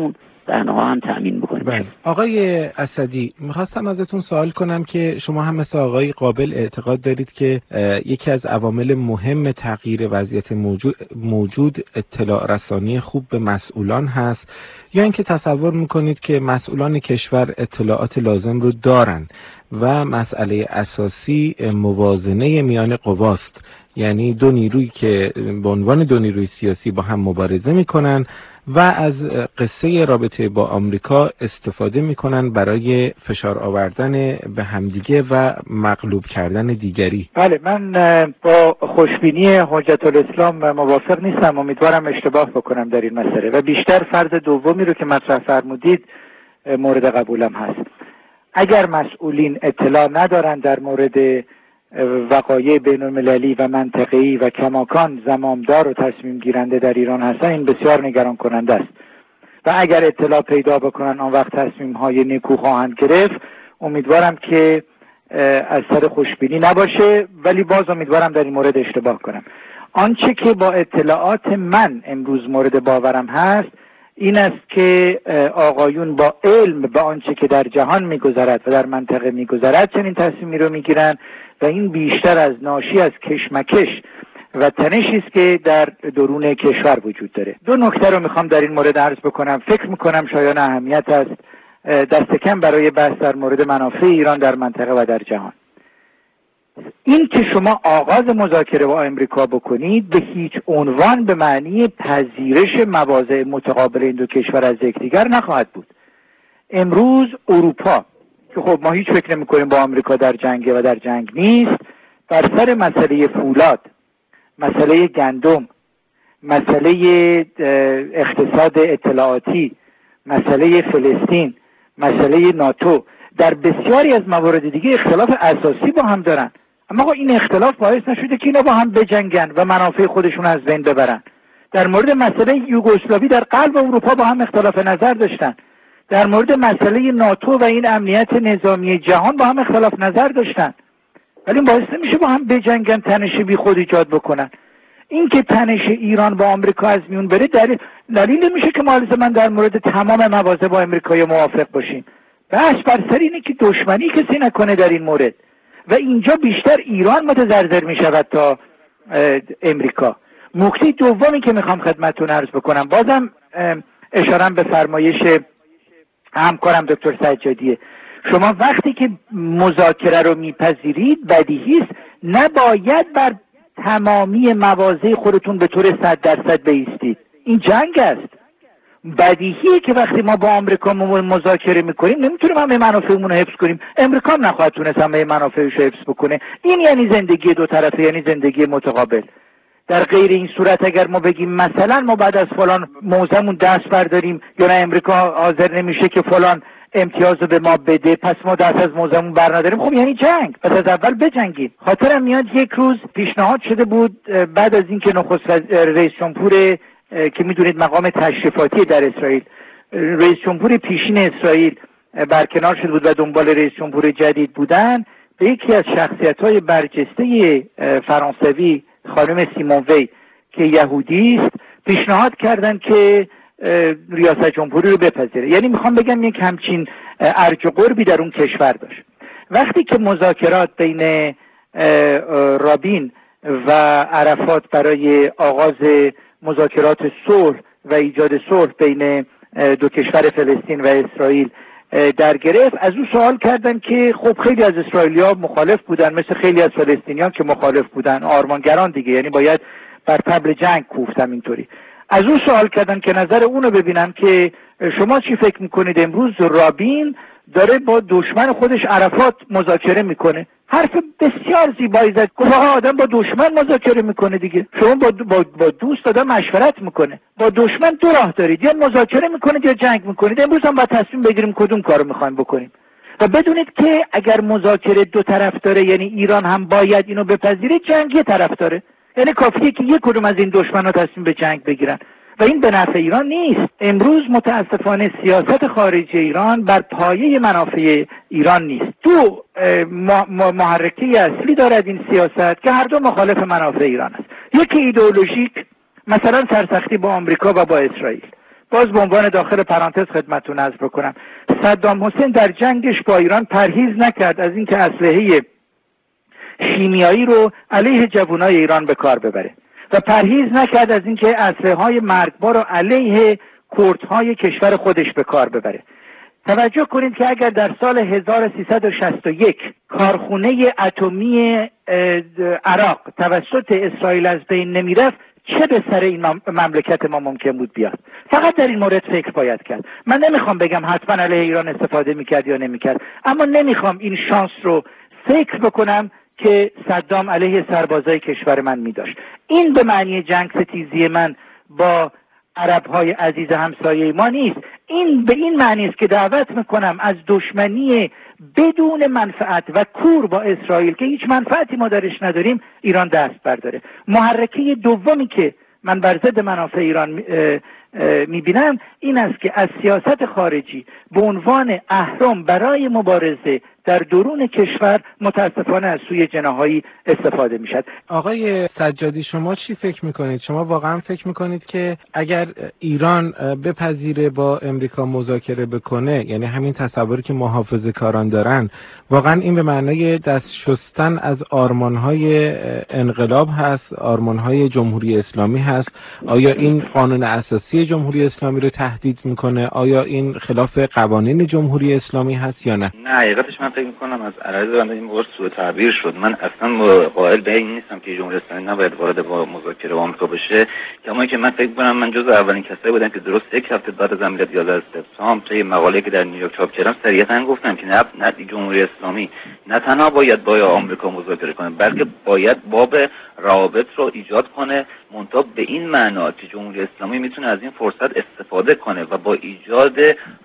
صحنه‌ها هم تأمین بکنیم.
بله. آقای اسدی، میخواستم ازتون سوال کنم که شما هم مثل آقای قابل اعتقاد دارید که یکی از عوامل مهم تغییر وضعیت موجود, موجود اطلاع رسانی خوب به مسئولان هست، یا اینکه تصور میکنید که مسئولان کشور اطلاعات لازم رو دارن و مسئله اساسی موازنه میان قواست، یعنی دو نیرویی که به عنوان دو نیروی سیاسی با هم مبارزه میکنن و از قصه رابطه با آمریکا استفاده میکنن برای فشار آوردن به همدیگه و مغلوب کردن دیگری؟
بله، من با خوشبینی حجت الاسلام موافق نیستم. امیدوارم اشتباه بکنم در این مسئله و بیشتر فرض دومی رو که مطرح فرمودید مورد قبولم هست. اگر مسئولین اطلاع ندارن در مورد وقایع بین المللی و منطقه‌ای و کماکان زمامدار و تصمیم گیرنده در ایران هستن، این بسیار نگران کننده است و اگر اطلاع پیدا بکنن آن وقت تصمیم های نیکو خواهند گرفت. امیدوارم که از سر خوشبینی نباشه، ولی باز امیدوارم در این مورد اشتباه کنم. آنچه که با اطلاعات من امروز مورد باورم هست این است که آقایون با علم به آنچه که در جهان میگذرد و در منطقه میگذرد چنین تصمیمی رو میگیرن و این بیشتر از ناشی از کشمکش و تنشی است که در درون کشور وجود داره. دو نکته رو میخوام در این مورد عرض بکنم، فکر میکنم شایان اهمیت است، دست کم برای بحث در مورد منافع ایران در منطقه و در جهان. این که شما آغاز مذاکره با آمریکا بکنید به هیچ عنوان به معنی پذیرش مواضع متقابل این دو کشور از یکدیگر نخواهد بود. امروز اروپا که خب ما هیچ فکر نمی‌کنیم با آمریکا در جنگ و در جنگ نیست، بر سر مسئله فولاد، مسئله گندم، مسئله اقتصاد اطلاعاتی، مسئله فلسطین، مسئله ناتو، در بسیاری از موارد دیگه اختلاف اساسی با هم دارن. اما این اختلاف باعث نشده که اینا با هم بجنگن و منافع خودشون از بین ببرن. در مورد مسئله یوگسلاوی در قلب اروپا با هم اختلاف نظر داشتن. در مورد مسئله ناتو و این امنیت نظامی جهان با هم اختلاف نظر داشتن، ولی باعث نمیشه با هم بجنگن، تنش بی خود ایجاد بکنن. این که تنش ایران با آمریکا از میون بره دلیل دلیل نمیشه که ما من در مورد تمام مواضع با آمریکا موافق باشیم. بحث بر سر اینه که دشمنی کسی نکنه در این مورد و اینجا بیشتر ایران متضرر میشود تا امریکا. نکته دومی که میخوام خدمتتون عرض بکنم، بازم اشاره به فرمایش همکارم دکتر سجادیه، شما وقتی که مذاکره رو میپذیرید بدیهی است نباید بر تمامی مواضع خودتون به طور صد درصد بایستید. این جنگ است. بدیهیه که وقتی ما با آمریکا مذاکره میکنیم نمیتونیم همه منافعمون رو حفظ کنیم. امریکا هم نخواهد تونست همه منافعش رو حفظ بکنه. این یعنی زندگی دو طرفه، یعنی زندگی متقابل. در غیر این صورت اگر ما بگیم مثلا ما بعد از فلان موضعمون دست برداریم یا نه امریکا حاضر نمیشه که فلان امتیاز به ما بده پس ما دست از موضعمون برنداریم، خب یعنی جنگ. پس از اول بجنگیم. خاطرم میاد یک روز پیشنهاد شده بود بعد از اینکه نخست رئیس جمهور که میدونید مقام تشریفاتی در اسرائیل، رئیس جمهور پیشین اسرائیل برکنار شده بود و دنبال رئیس جمهور جدید بودن، به یکی از شخصیت‌های برجسته فرانسوی خانم سیمون وی که یهودی است پیشنهاد کردن که ریاست جمهوری رو بپذیره. یعنی میخوام بگم یک همچین ارج و قربی در اون کشور داشت. وقتی که مذاکرات بین رابین و عرفات برای آغاز مذاکرات صلح و ایجاد صلح بین دو کشور فلسطین و اسرائیل در گرفت، از او سوال کردن که خب خیلی از اسرائیلی‌ها مخالف بودن مثل خیلی از فلسطینیان که مخالف بودن، آرمانگران دیگه، یعنی باید بر طبل جنگ کوفتم اینطوری. از او سوال کردن که نظر اونو ببینم که شما چی فکر میکنید امروز رابین داره با دشمن خودش عرفات مذاکره میکنه. حرف بسیار زیبایی زد، گفت آقا آدم با دشمن مذاکره میکنه دیگه، شما با, با, با دوست آدم مشورت میکنه، با دشمن دو راه دارید، یا مذاکره میکنید یا جنگ میکنید. امروز هم باید تصمیم بگیریم کدوم کارو میخوایم بکنیم و بدونید که اگر مذاکره دو طرف داره یعنی ایران هم باید اینو بپذیره، جنگ یه طرف داره، یعنی کافیه که یک کدوم از این دشمن‌ها تصمیم به جنگ بگیرن و این به نفع ایران نیست. امروز متاسفانه سیاست خارجی ایران بر پایه منافع ایران نیست. دو محرکه اصلی دارد این سیاست که هر دو مخالف منافع ایران است. یکی ایدئولوژیک، مثلا سرسختی با آمریکا و با اسرائیل، باز به عنوان داخل پرانتز خدمتتون عرض بکنم، صدام حسین در جنگش با ایران پرهیز نکرد از اینکه اسلحه شیمیایی رو علیه جوانای ایران به کار ببره و پرهیز نکرد از اینکه اسلحه‌های مرگبار رو علیه کردهای کشور خودش به کار ببره. توجه کنید که اگر در سال هزار و سیصد و شصت و یک کارخونه اتمی عراق توسط اسرائیل از بین نمیرفت، چه به سر این مملکت ما ممکن بود بیاد؟ فقط در این مورد فکر باید کرد. من نمیخوام بگم حتما علیه ایران استفاده میکرد یا نمیکرد، اما نمیخوام این شانس رو فکر بکنم که صدام علیه سربازای کشور من میداشت. این به معنی جنگ ستیزی من با عرب‌های عزیز همسایه ما نیست. این به این معنی است که دعوت میکنم از دشمنی بدون منفعت و کور با اسرائیل که هیچ منفعتی ما درش نداریم ایران دست برداره. محرکه دومی که من بر ضد منافع ایران میبینم این است که از سیاست خارجی به عنوان اهرم برای مبارزه در درون کشور متاسفانه از سوی جناحایی استفاده میشد.
آقای سجادی شما چی فکر میکنید؟ شما واقعا فکر میکنید که اگر ایران بپذیره با امریکا مذاکره بکنه، یعنی همین تصوری که محافظه‌کاران دارن، واقعا این به معنای دست شستن از آرمانهای انقلاب هست، آرمانهای جمهوری اسلامی هست؟ آیا این قانون اساسی جمهوری اسلامی رو تهدید میکنه؟ آیا این خلاف قوانین جمهوری اسلامی هست یا نه؟
نه، حقیقتش من فکر میکنم از عرض بنده این موضوع سوء تعبیر شد. من اصلا قائل به این نیستم که جمهوری اسلامی نباید وارد با مذاکره با آمریکا بشه. کما که من فکر میکنم من جزو اولین کسایی بودم که درست یک هفته بعد از عملیات یازده سپتامبر توی مقاله که در نیویورک چاپ کردم صریحا گفتم که نه نه جمهوری اسلامی نه تنها باید با آمریکا مذاکره کنه، بلکه باید باب روابط رو ایجاد کنه، منتها به این معنا که جمهوری اسلامی میتونه از این فرصت استفاده کنه و با ایجاد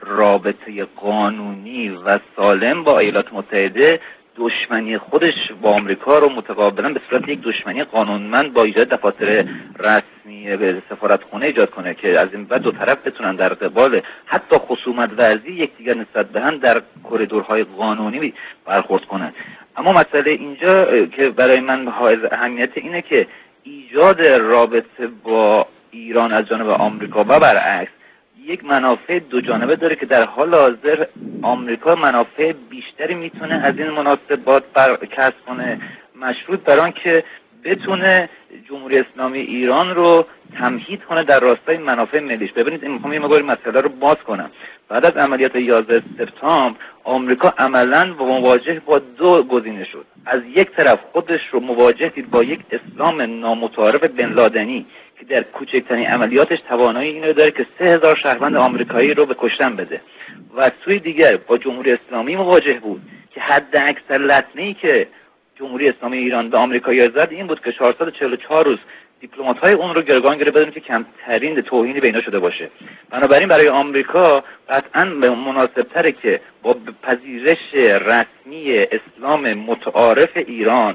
رابطه قانونی و سالم با ایالات متحده دشمنی خودش با آمریکا رو متقابلا به صورت یک دشمنی قانونمند با ایجاد دفاتر رسمی به سفارتخونه ایجاد کنه که از این بعد دو طرف بتونن در قبال حتی خصومت ورزی یکدیگر نسبت به هم در کریدورهای قانونی برخورد کنن. اما مسئله اینجا که برای من حائز اهمیت اینه که ایجاد رابطه با ایران از جانب آمریکا و برعکس یک منافع دو جانبه داره که در حال حاضر آمریکا منافع بیشتری میتونه از این مناسبات کسب کنه، مشروط بر آن که بتونه جمهوری اسلامی ایران رو تمهید کنه در راستای منافع ملیش. ببینید این میخوام یه مقدار مسئله رو باز کنم. بعد از عملیات یازده سپتامبر آمریکا عملاً مواجه با دو گزینه شد. از یک طرف خودش رو مواجه دید با یک اسلام نامتعارف بن لادنی که در کوچکترین عملیاتش توانایی اینو داره که سه هزار شهروند آمریکایی رو به کشتن بده، و سوی دیگر با جمهوری اسلامی مواجه بود که حد اکثر لطمه‌ای که جمهوری اسلامی ایران به آمریکایی‌ها زد این بود که چهارصد و چهل و چهار روز دیپلمات‌های اون رو گروگان گرفت بدون که کمترین توهینی به اینا شده باشه. بنابراین برای آمریکا قطعاً مناسب‌تره که با پذیرش رسمی اسلام متعارف ایران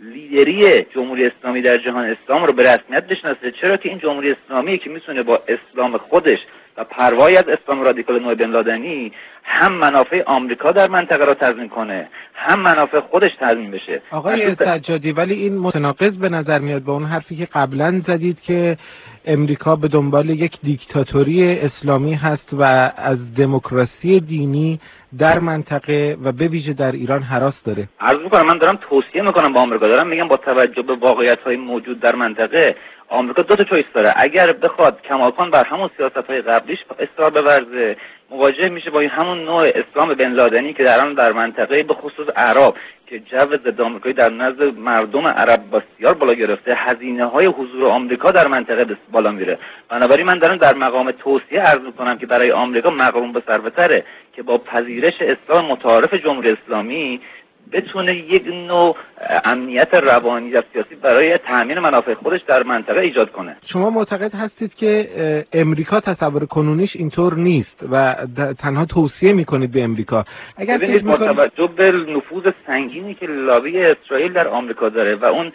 لیدری جمهوری اسلامی در جهان اسلام رو به رسمیت بشناسه، چرا که این جمهوری اسلامی که میتونه با اسلام خودش و پروای از اسلام رادیکال نو بن لادنی هم منافع آمریکا در منطقه را تضمین کنه، هم منافع خودش تضمین بشه.
آقای سجادی، ولی این متناقض به نظر میاد با اون حرفی که قبلا زدید که امریکا به دنبال یک دیکتاتوری اسلامی هست و از دموکراسی دینی در منطقه و به ویژه در ایران هراس داره.
عرض میکنم من دارم توصیه میکنم با آمریکا، دارم میگم با توجه به واقعیت‌های موجود در منطقه آمریکا دو تا چویس داره. اگر بخواد کماکان بر همون سیاست‌های قبلیش اصرار بورزه، مواجه میشه با همون نوع اسلام بن لادنی که در آن در منطقه به خصوص عرب که جو ضد آمریکایی در نزد مردم عرب بسیار بالا گرفته، هزینه‌های حضور آمریکا در منطقه بالا میره. بنابراین من دارم در مقام توصیه عرض میکنم که برای آمریکا مقرون به سروتره که با پذیرش اسلام متعارف جمهوری اسلامی بتونه یک نوع امنیت روانی و سیاسی برای تامین منافع خودش در منطقه ایجاد کنه.
شما معتقد هستید که امریکا تصور کنونیش اینطور نیست و تنها توصیه میکنید به امریکا؟ اگر
ببینید با توجه به نفوذ سنگینی که لابی اسرائیل در آمریکا داره و اون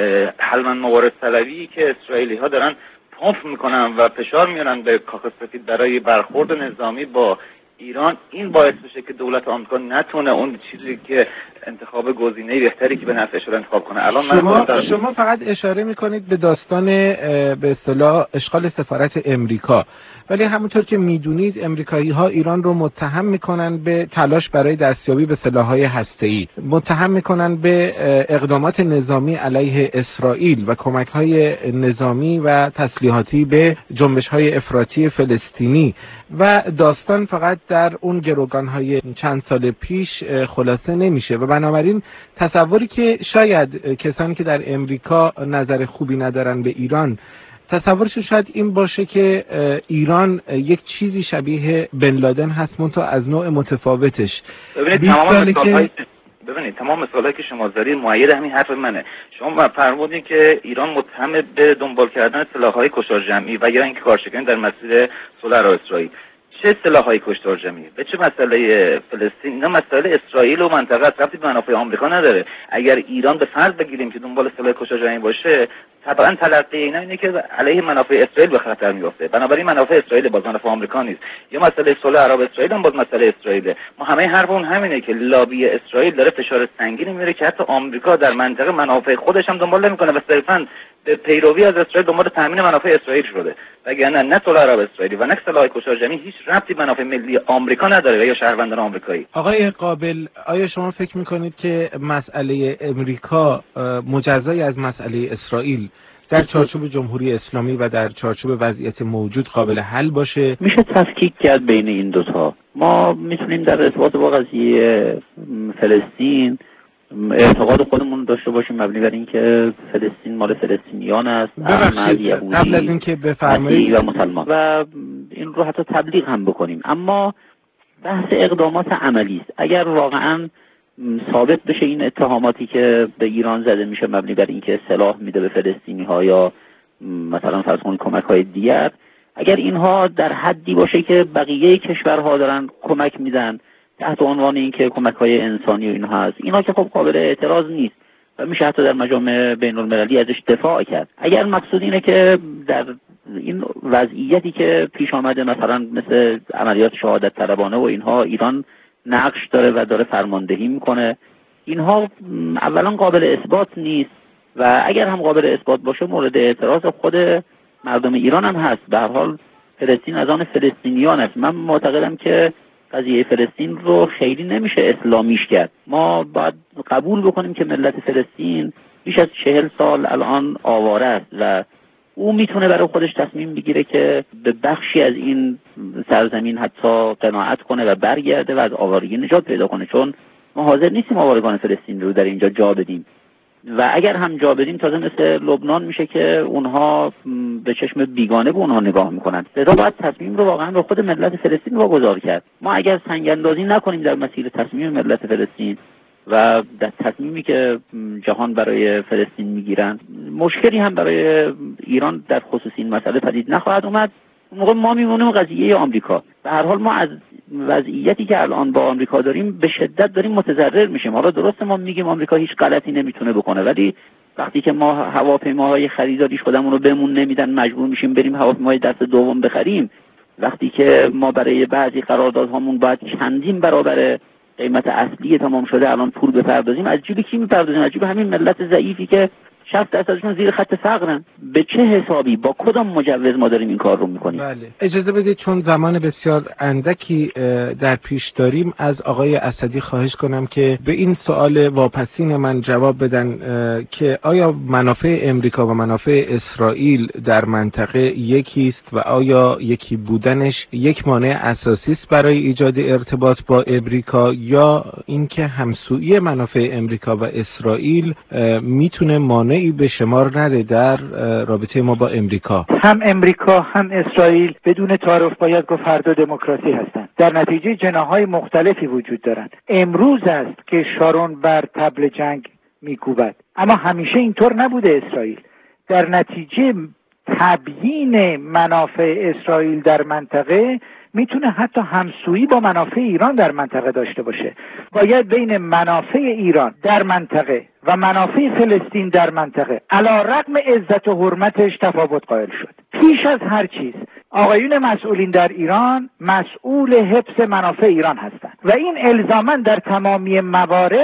حلمن مبارز طلبی که اسرائیلی ها دارن پمپ میکنن و فشار میارن به کاخ سفید برای برخورد نظامی با ایران، این باعث میشه که دولت آمریکا نتونه اون چیزی که انتخاب گزینه بهتری که به نفعش رو انتخاب کنه. الان
شما
من
شما فقط اشاره میکنید به داستان به اصطلاح اشغال سفارت امریکا، ولی همونطور که میدونید امریکایی ها ایران رو متهم میکنن به تلاش برای دستیابی به سلاح‌های هسته‌ای، متهم میکنن به اقدامات نظامی علیه اسرائیل و کمک‌های نظامی و تسلیحاتی به جنبش‌های افراطی فلسطینی و داستان فقط در اون گروگان‌های چند سال پیش خلاصه نمیشه و بنابراین تصوری که شاید کسانی که در امریکا نظر خوبی ندارن به ایران تصورش شاید این باشه که ایران یک چیزی شبیه بن لادن هست منتها از نوع متفاوتش.
ببینید تمام مثال‌های ببینید تمام مثالایی که شما زدید مؤید همین حرف منه. شما فرمودین که ایران متهم به دنبال کردن سلاح‌های کشتار جمعی و یا اینکه کارشکنی در مسیر صلح با اسرائیل. چه سلاح‌های کشتار جمعی به چه مسئله فلسطین؟ اینا مسئله اسرائیل و منطقه است، ربطی به منافع آمریکا نداره. اگر ایران به فرض بگیریم که دنبال سلاح کشتار جمعی باشه، طبعا تلقی اینا اینه که علیه منافع اسرائیل به خطر میفته. بنابراین منافع اسرائیل باز منافع آمریکا نیست. یا مسئله صلح عرب اسرائیل هم باز مسئله اسرائیل. ما همه حرفمون همینه که لابی اسرائیل داره فشار سنگینی میاره که حتی آمریکا در منطقه منافع خودش هم دنبال نمیکنه و صرفاً به پیروی از اسرائیل دنبال تامین منافع اسرائیل شده. وگرنه نه صلح عرب اسرائیلی و نه سلاح کشتار جمعی هیچ ربطی به منافع ملی آمریکا نداره و یا شهروندان آمریکایی.
آقای قابل، آیا شما فکر میکنید که مسئله امریکا مجزای از مسئله اسرائیل در چارچوب جمهوری اسلامی و در چارچوب وضعیت موجود قابل حل باشه؟
میشه تفکیک کرد بین این دوتا. ما میتونیم در ارتباط با قضیه فلسطین اعتقاد خودمون داشته باشیم مبنی بر اینکه فلسطین مال فلسطینیان است،
ببخشید قبل از اینکه بفرمایید
و مسلمان و این رو حتی تبلیغ هم بکنیم، اما بحث اقدامات عملی است. اگر واقعا ثابت بشه این اتهاماتی که به ایران زده میشه مبنی بر اینکه سلاح میده به فلسطینی ها یا مثلا فرض کنید کمک های دیگر، اگر اینها در حدی باشه که بقیه کشورها دارن کمک میدن تحت عنوان اینکه کمک‌های انسانی و اینها هست، اینا که خب قابل اعتراض نیست و میشه حتی در مجامع بین‌المللی ازش دفاع کرد. اگر مقصود اینه که در این وضعیتی که پیش آمده مثلا مثل عملیات شهادت طلبانه و اینها ایران نقش داره و داره فرماندهی میکنه، اینها اولا قابل اثبات نیست و اگر هم قابل اثبات باشه مورد اعتراض خود مردم ایران هم هست. به هر حال فلسطین از آن فلسطینیان است. من معتقدم که قضیه فلسطین رو خیلی نمیشه اسلامیش کرد. ما باید قبول بکنیم که ملت فلسطین بیش از چهل سال الان آواره است و او میتونه برای خودش تصمیم بگیره که به بخشی از این سرزمین حتی قناعت کنه و برگرده و از آوارگی نجات پیدا کنه، چون ما حاضر نیستیم آوارگان فلسطین رو در اینجا جا بدیم و اگر هم جا بدیم تازه مثل لبنان میشه که اونها به چشم بیگانه به اونها نگاه میکنن. لذا باید تصمیم رو واقعا به خود ملت فلسطین واگذار کرد. ما اگر سنگ اندازی نکنیم در مسیر تصمیم ملت فلسطین و در تصمیمی که جهان برای فلسطین میگیرن، مشکلی هم برای ایران در خصوص این مسئله پدید نخواهد اومد. اون موقع ما میمونیم قضیه آمریکا. به هر حال ما از وضعیتی که الان با آمریکا داریم به شدت داریم متضرر میشیم. حالا درسته ما میگیم آمریکا هیچ غلطی نمیتونه بکنه، ولی وقتی که ما هواپیماهای خریداریش خودمون رو بهمون نمیدن مجبور میشیم بریم هواپیماهای دست دوم بخریم، وقتی که ما برای بعضی قراردادهامون باید چندین برابر قیمت اصلی تمام شده الان پول بپردازیم، از جیب کی میپردازیم؟ از جیب همین ملت ضعیفی که شصت درصدشون زیر خط فقرن. به چه حسابی با کدام مجوز ما داریم این کار رو میکنیم؟
بله. اجازه بدید چون زمان بسیار اندکی در پیش داریم از آقای اسدی خواهش کنم که به این سوال واپسین من جواب بدن که آیا منافع امریکا و منافع اسرائیل در منطقه یکی است و آیا یکی بودنش یک مانع اساسی است برای ایجاد ارتباط با امریکا، یا اینکه همسویی منافع امریکا و اسرائیل میتونه مانع ای به شمار نره در رابطه ما با امریکا؟
هم امریکا هم اسرائیل بدون تعارف باید گفت هر دو دموکراسی هستند. در نتیجه جناح‌های مختلفی وجود دارند. امروز است که شارون بر طبل جنگ میکوبد، اما همیشه اینطور نبوده. اسرائیل در نتیجه تبیین منافع اسرائیل در منطقه میتونه حتی همسویی با منافع ایران در منطقه داشته باشه. باید بین منافع ایران در منطقه و منافع فلسطین در منطقه علی رغم عزت و حرمتش تفاوت قائل شد. پیش از هر چیز آقایون مسئولین در ایران مسئول حفظ منافع ایران هستند و این الزاماً در تمامی موارد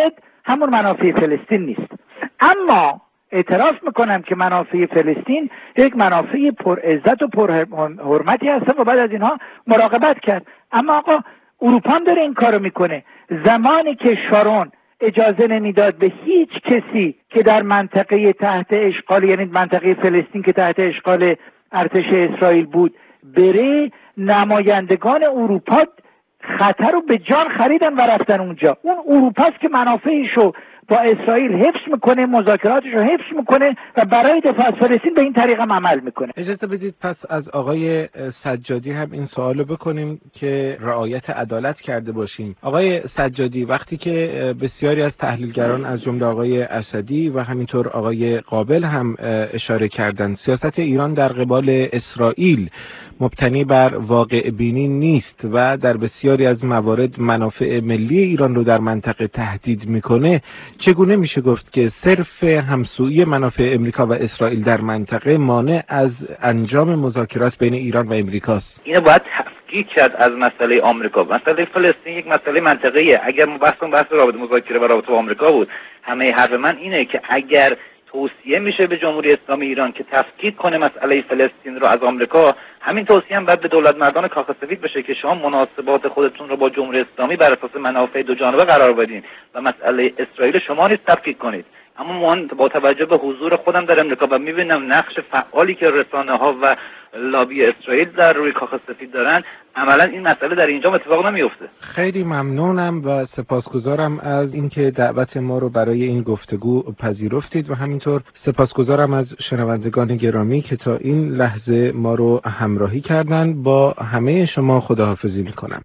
همون منافع فلسطین نیست. اما اعتراف میکنم که منافع فلسطین یک منافع پر عزت و پر حرمتی هست و بعد از اینها مراقبت کرد. اما آقا اروپا هم داره این کارو میکنه. زمانی که شارون اجازه نمیداد به هیچ کسی که در منطقه تحت اشغال، یعنی منطقه فلسطین که تحت اشغال ارتش اسرائیل بود بره، نمایندگان اروپا خطر رو به جان خریدن و رفتن اونجا. اون اروپاست که منافعشو با اسرائیل حفظ میکنه، مذاکراتش رو حفظ میکنه و برای دفاع از فلسطین به این طریق هم عمل میکنه.
اجازه بدید پس از آقای سجادی هم این سوالو بکنیم که رعایت عدالت کرده باشیم. آقای سجادی، وقتی که بسیاری از تحلیلگران از جمله آقای اسدی و همینطور آقای قابل هم اشاره کردن سیاست ایران در قبال اسرائیل مبتنی بر واقع بینی نیست و در بسیاری از موارد منافع ملی ایران رو در منطقه تهدید میکنه، چگونه میشه گفت که صرف همسویی منافع امریکا و اسرائیل در منطقه مانع از انجام مذاکرات بین ایران و امریکاست؟
اینو باید تفکیک کرد از مسئله آمریکا. مسئله فلسطین یک مسئله منطقه‌ایه. اگر ما بحثمون بحث رابطه مذاکره و رابطه با آمریکا بود، همه حرف من اینه که اگر توصیه میشه به جمهوری اسلامی ایران که تفکیک کنه مسئله فلسطین رو از آمریکا، همین توصیه هم باید به دولت مردان کاخ سفید بشه که شما مناسبات خودتون رو با جمهوری اسلامی بر اساس منافع دو جانبه قرار بدین و مسئله اسرائیل شما نیست تفکیک کنید. اما من با توجه به حضور خودم در امریکا و میبینم نقش فعالی که رسانه‌ها و لابی اسرائیل در روی کاخ سفید دارن، عملا این مسئله در اینجا اتفاق نمیفته.
خیلی ممنونم و سپاسگزارم از اینکه دعوت ما رو برای این گفتگو پذیرفتید و همینطور سپاسگزارم از شنوندگان گرامی که تا این لحظه ما رو همراهی کردن. با همه شما خداحافظی میکنم.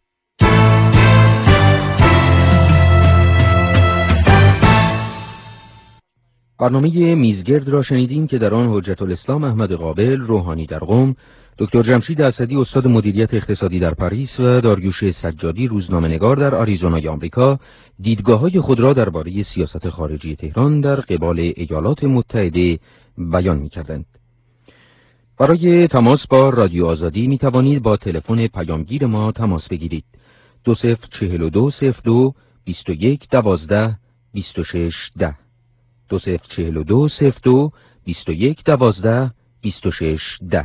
برنامه میزگرد را شنیدیم که در آن حجت الاسلام احمد قابل، روحانی در قم، دکتر جمشید اسدی استاد مدیریت اقتصادی در پاریس و داریوش سجادی روزنامه‌نگار در آریزونای آمریکا دیدگاه‌های خود را درباره سیاست خارجی تهران در قبال ایالات متحده بیان می‌کردند. برای تماس با رادیو آزادی می‌توانید با تلفن پیامگیر ما تماس بگیرید. دو صفر چهل دو صفر دو بیست و یک دوازده بیست و شش ده دو صفر چهل دو صفر دو بیست و یک دوازده بیست و شش ده.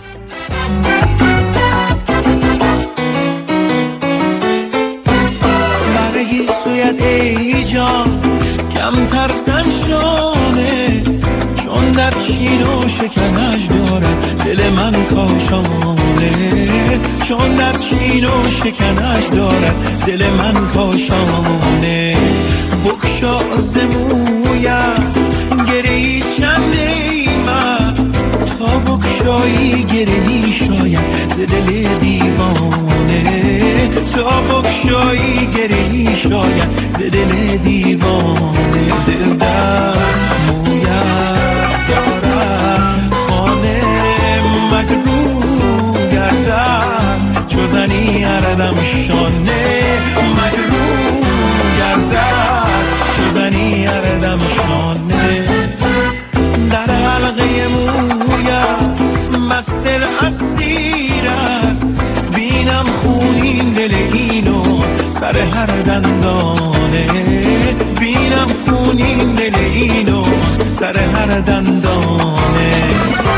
برگی سویت ای جان کم ترسن شانه، چون در چین و شکنش دارد دل من کاشانه، چون در چین و شکنش دارد دل من کاشانه. بکشا زمویم گری چند ایمن، تا بکشایی گری شاید دل دیوانه، تا بکشایی گری شاید دل دیوانه. دل در مویم دارد خانه مجروح گردد، چو زنی اردم شانه مجروح گردد، چو زنی اردم شانه. در حلقه مویم مستر اسیر است، بینم خونین دل اینو سر هر دندانه، بینم خونین دل اینو سر هر دندانه.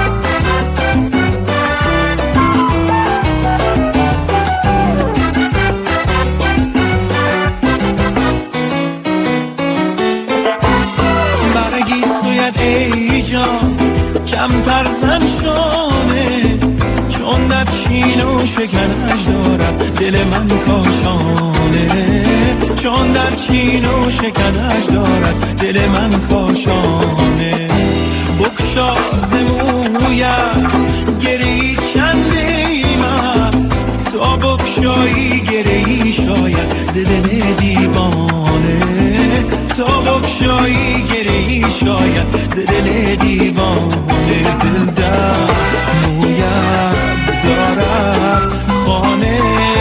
کمتر زن شانه، چون در چین و شکنش دارد دل من کاشانه، چون در چین و شکنش دارد دل من کاشانه. بکشا زمویم گری چند ایمن، تا بکشایی گری شاید دل دیوانه، تا بکشایی گری شاید دل دیوانه. دل در مویم دارد خانه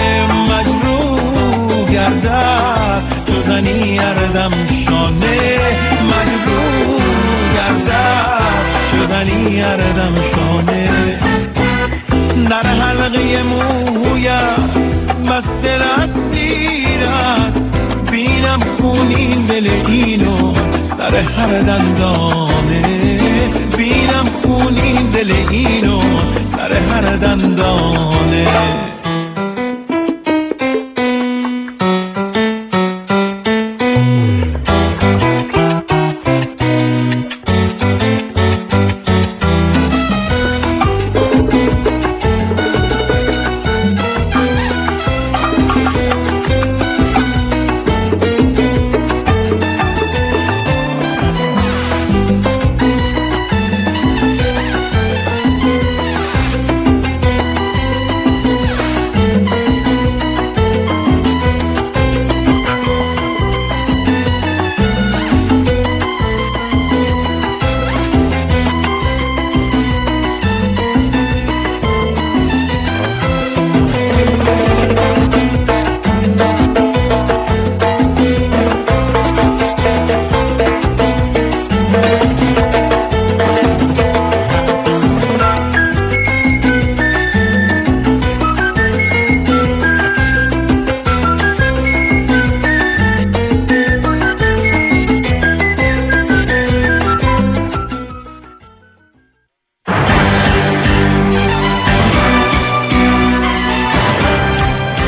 مجروح گردد، چو زنی اردم شانه مجروح گردد، چو زنی اردم شانه. در حلقه مویم مستر اسیر است، بینم بینم خونین دل اینو سر هر دندانه، بینم خونین دل اینو سر هر دندانه.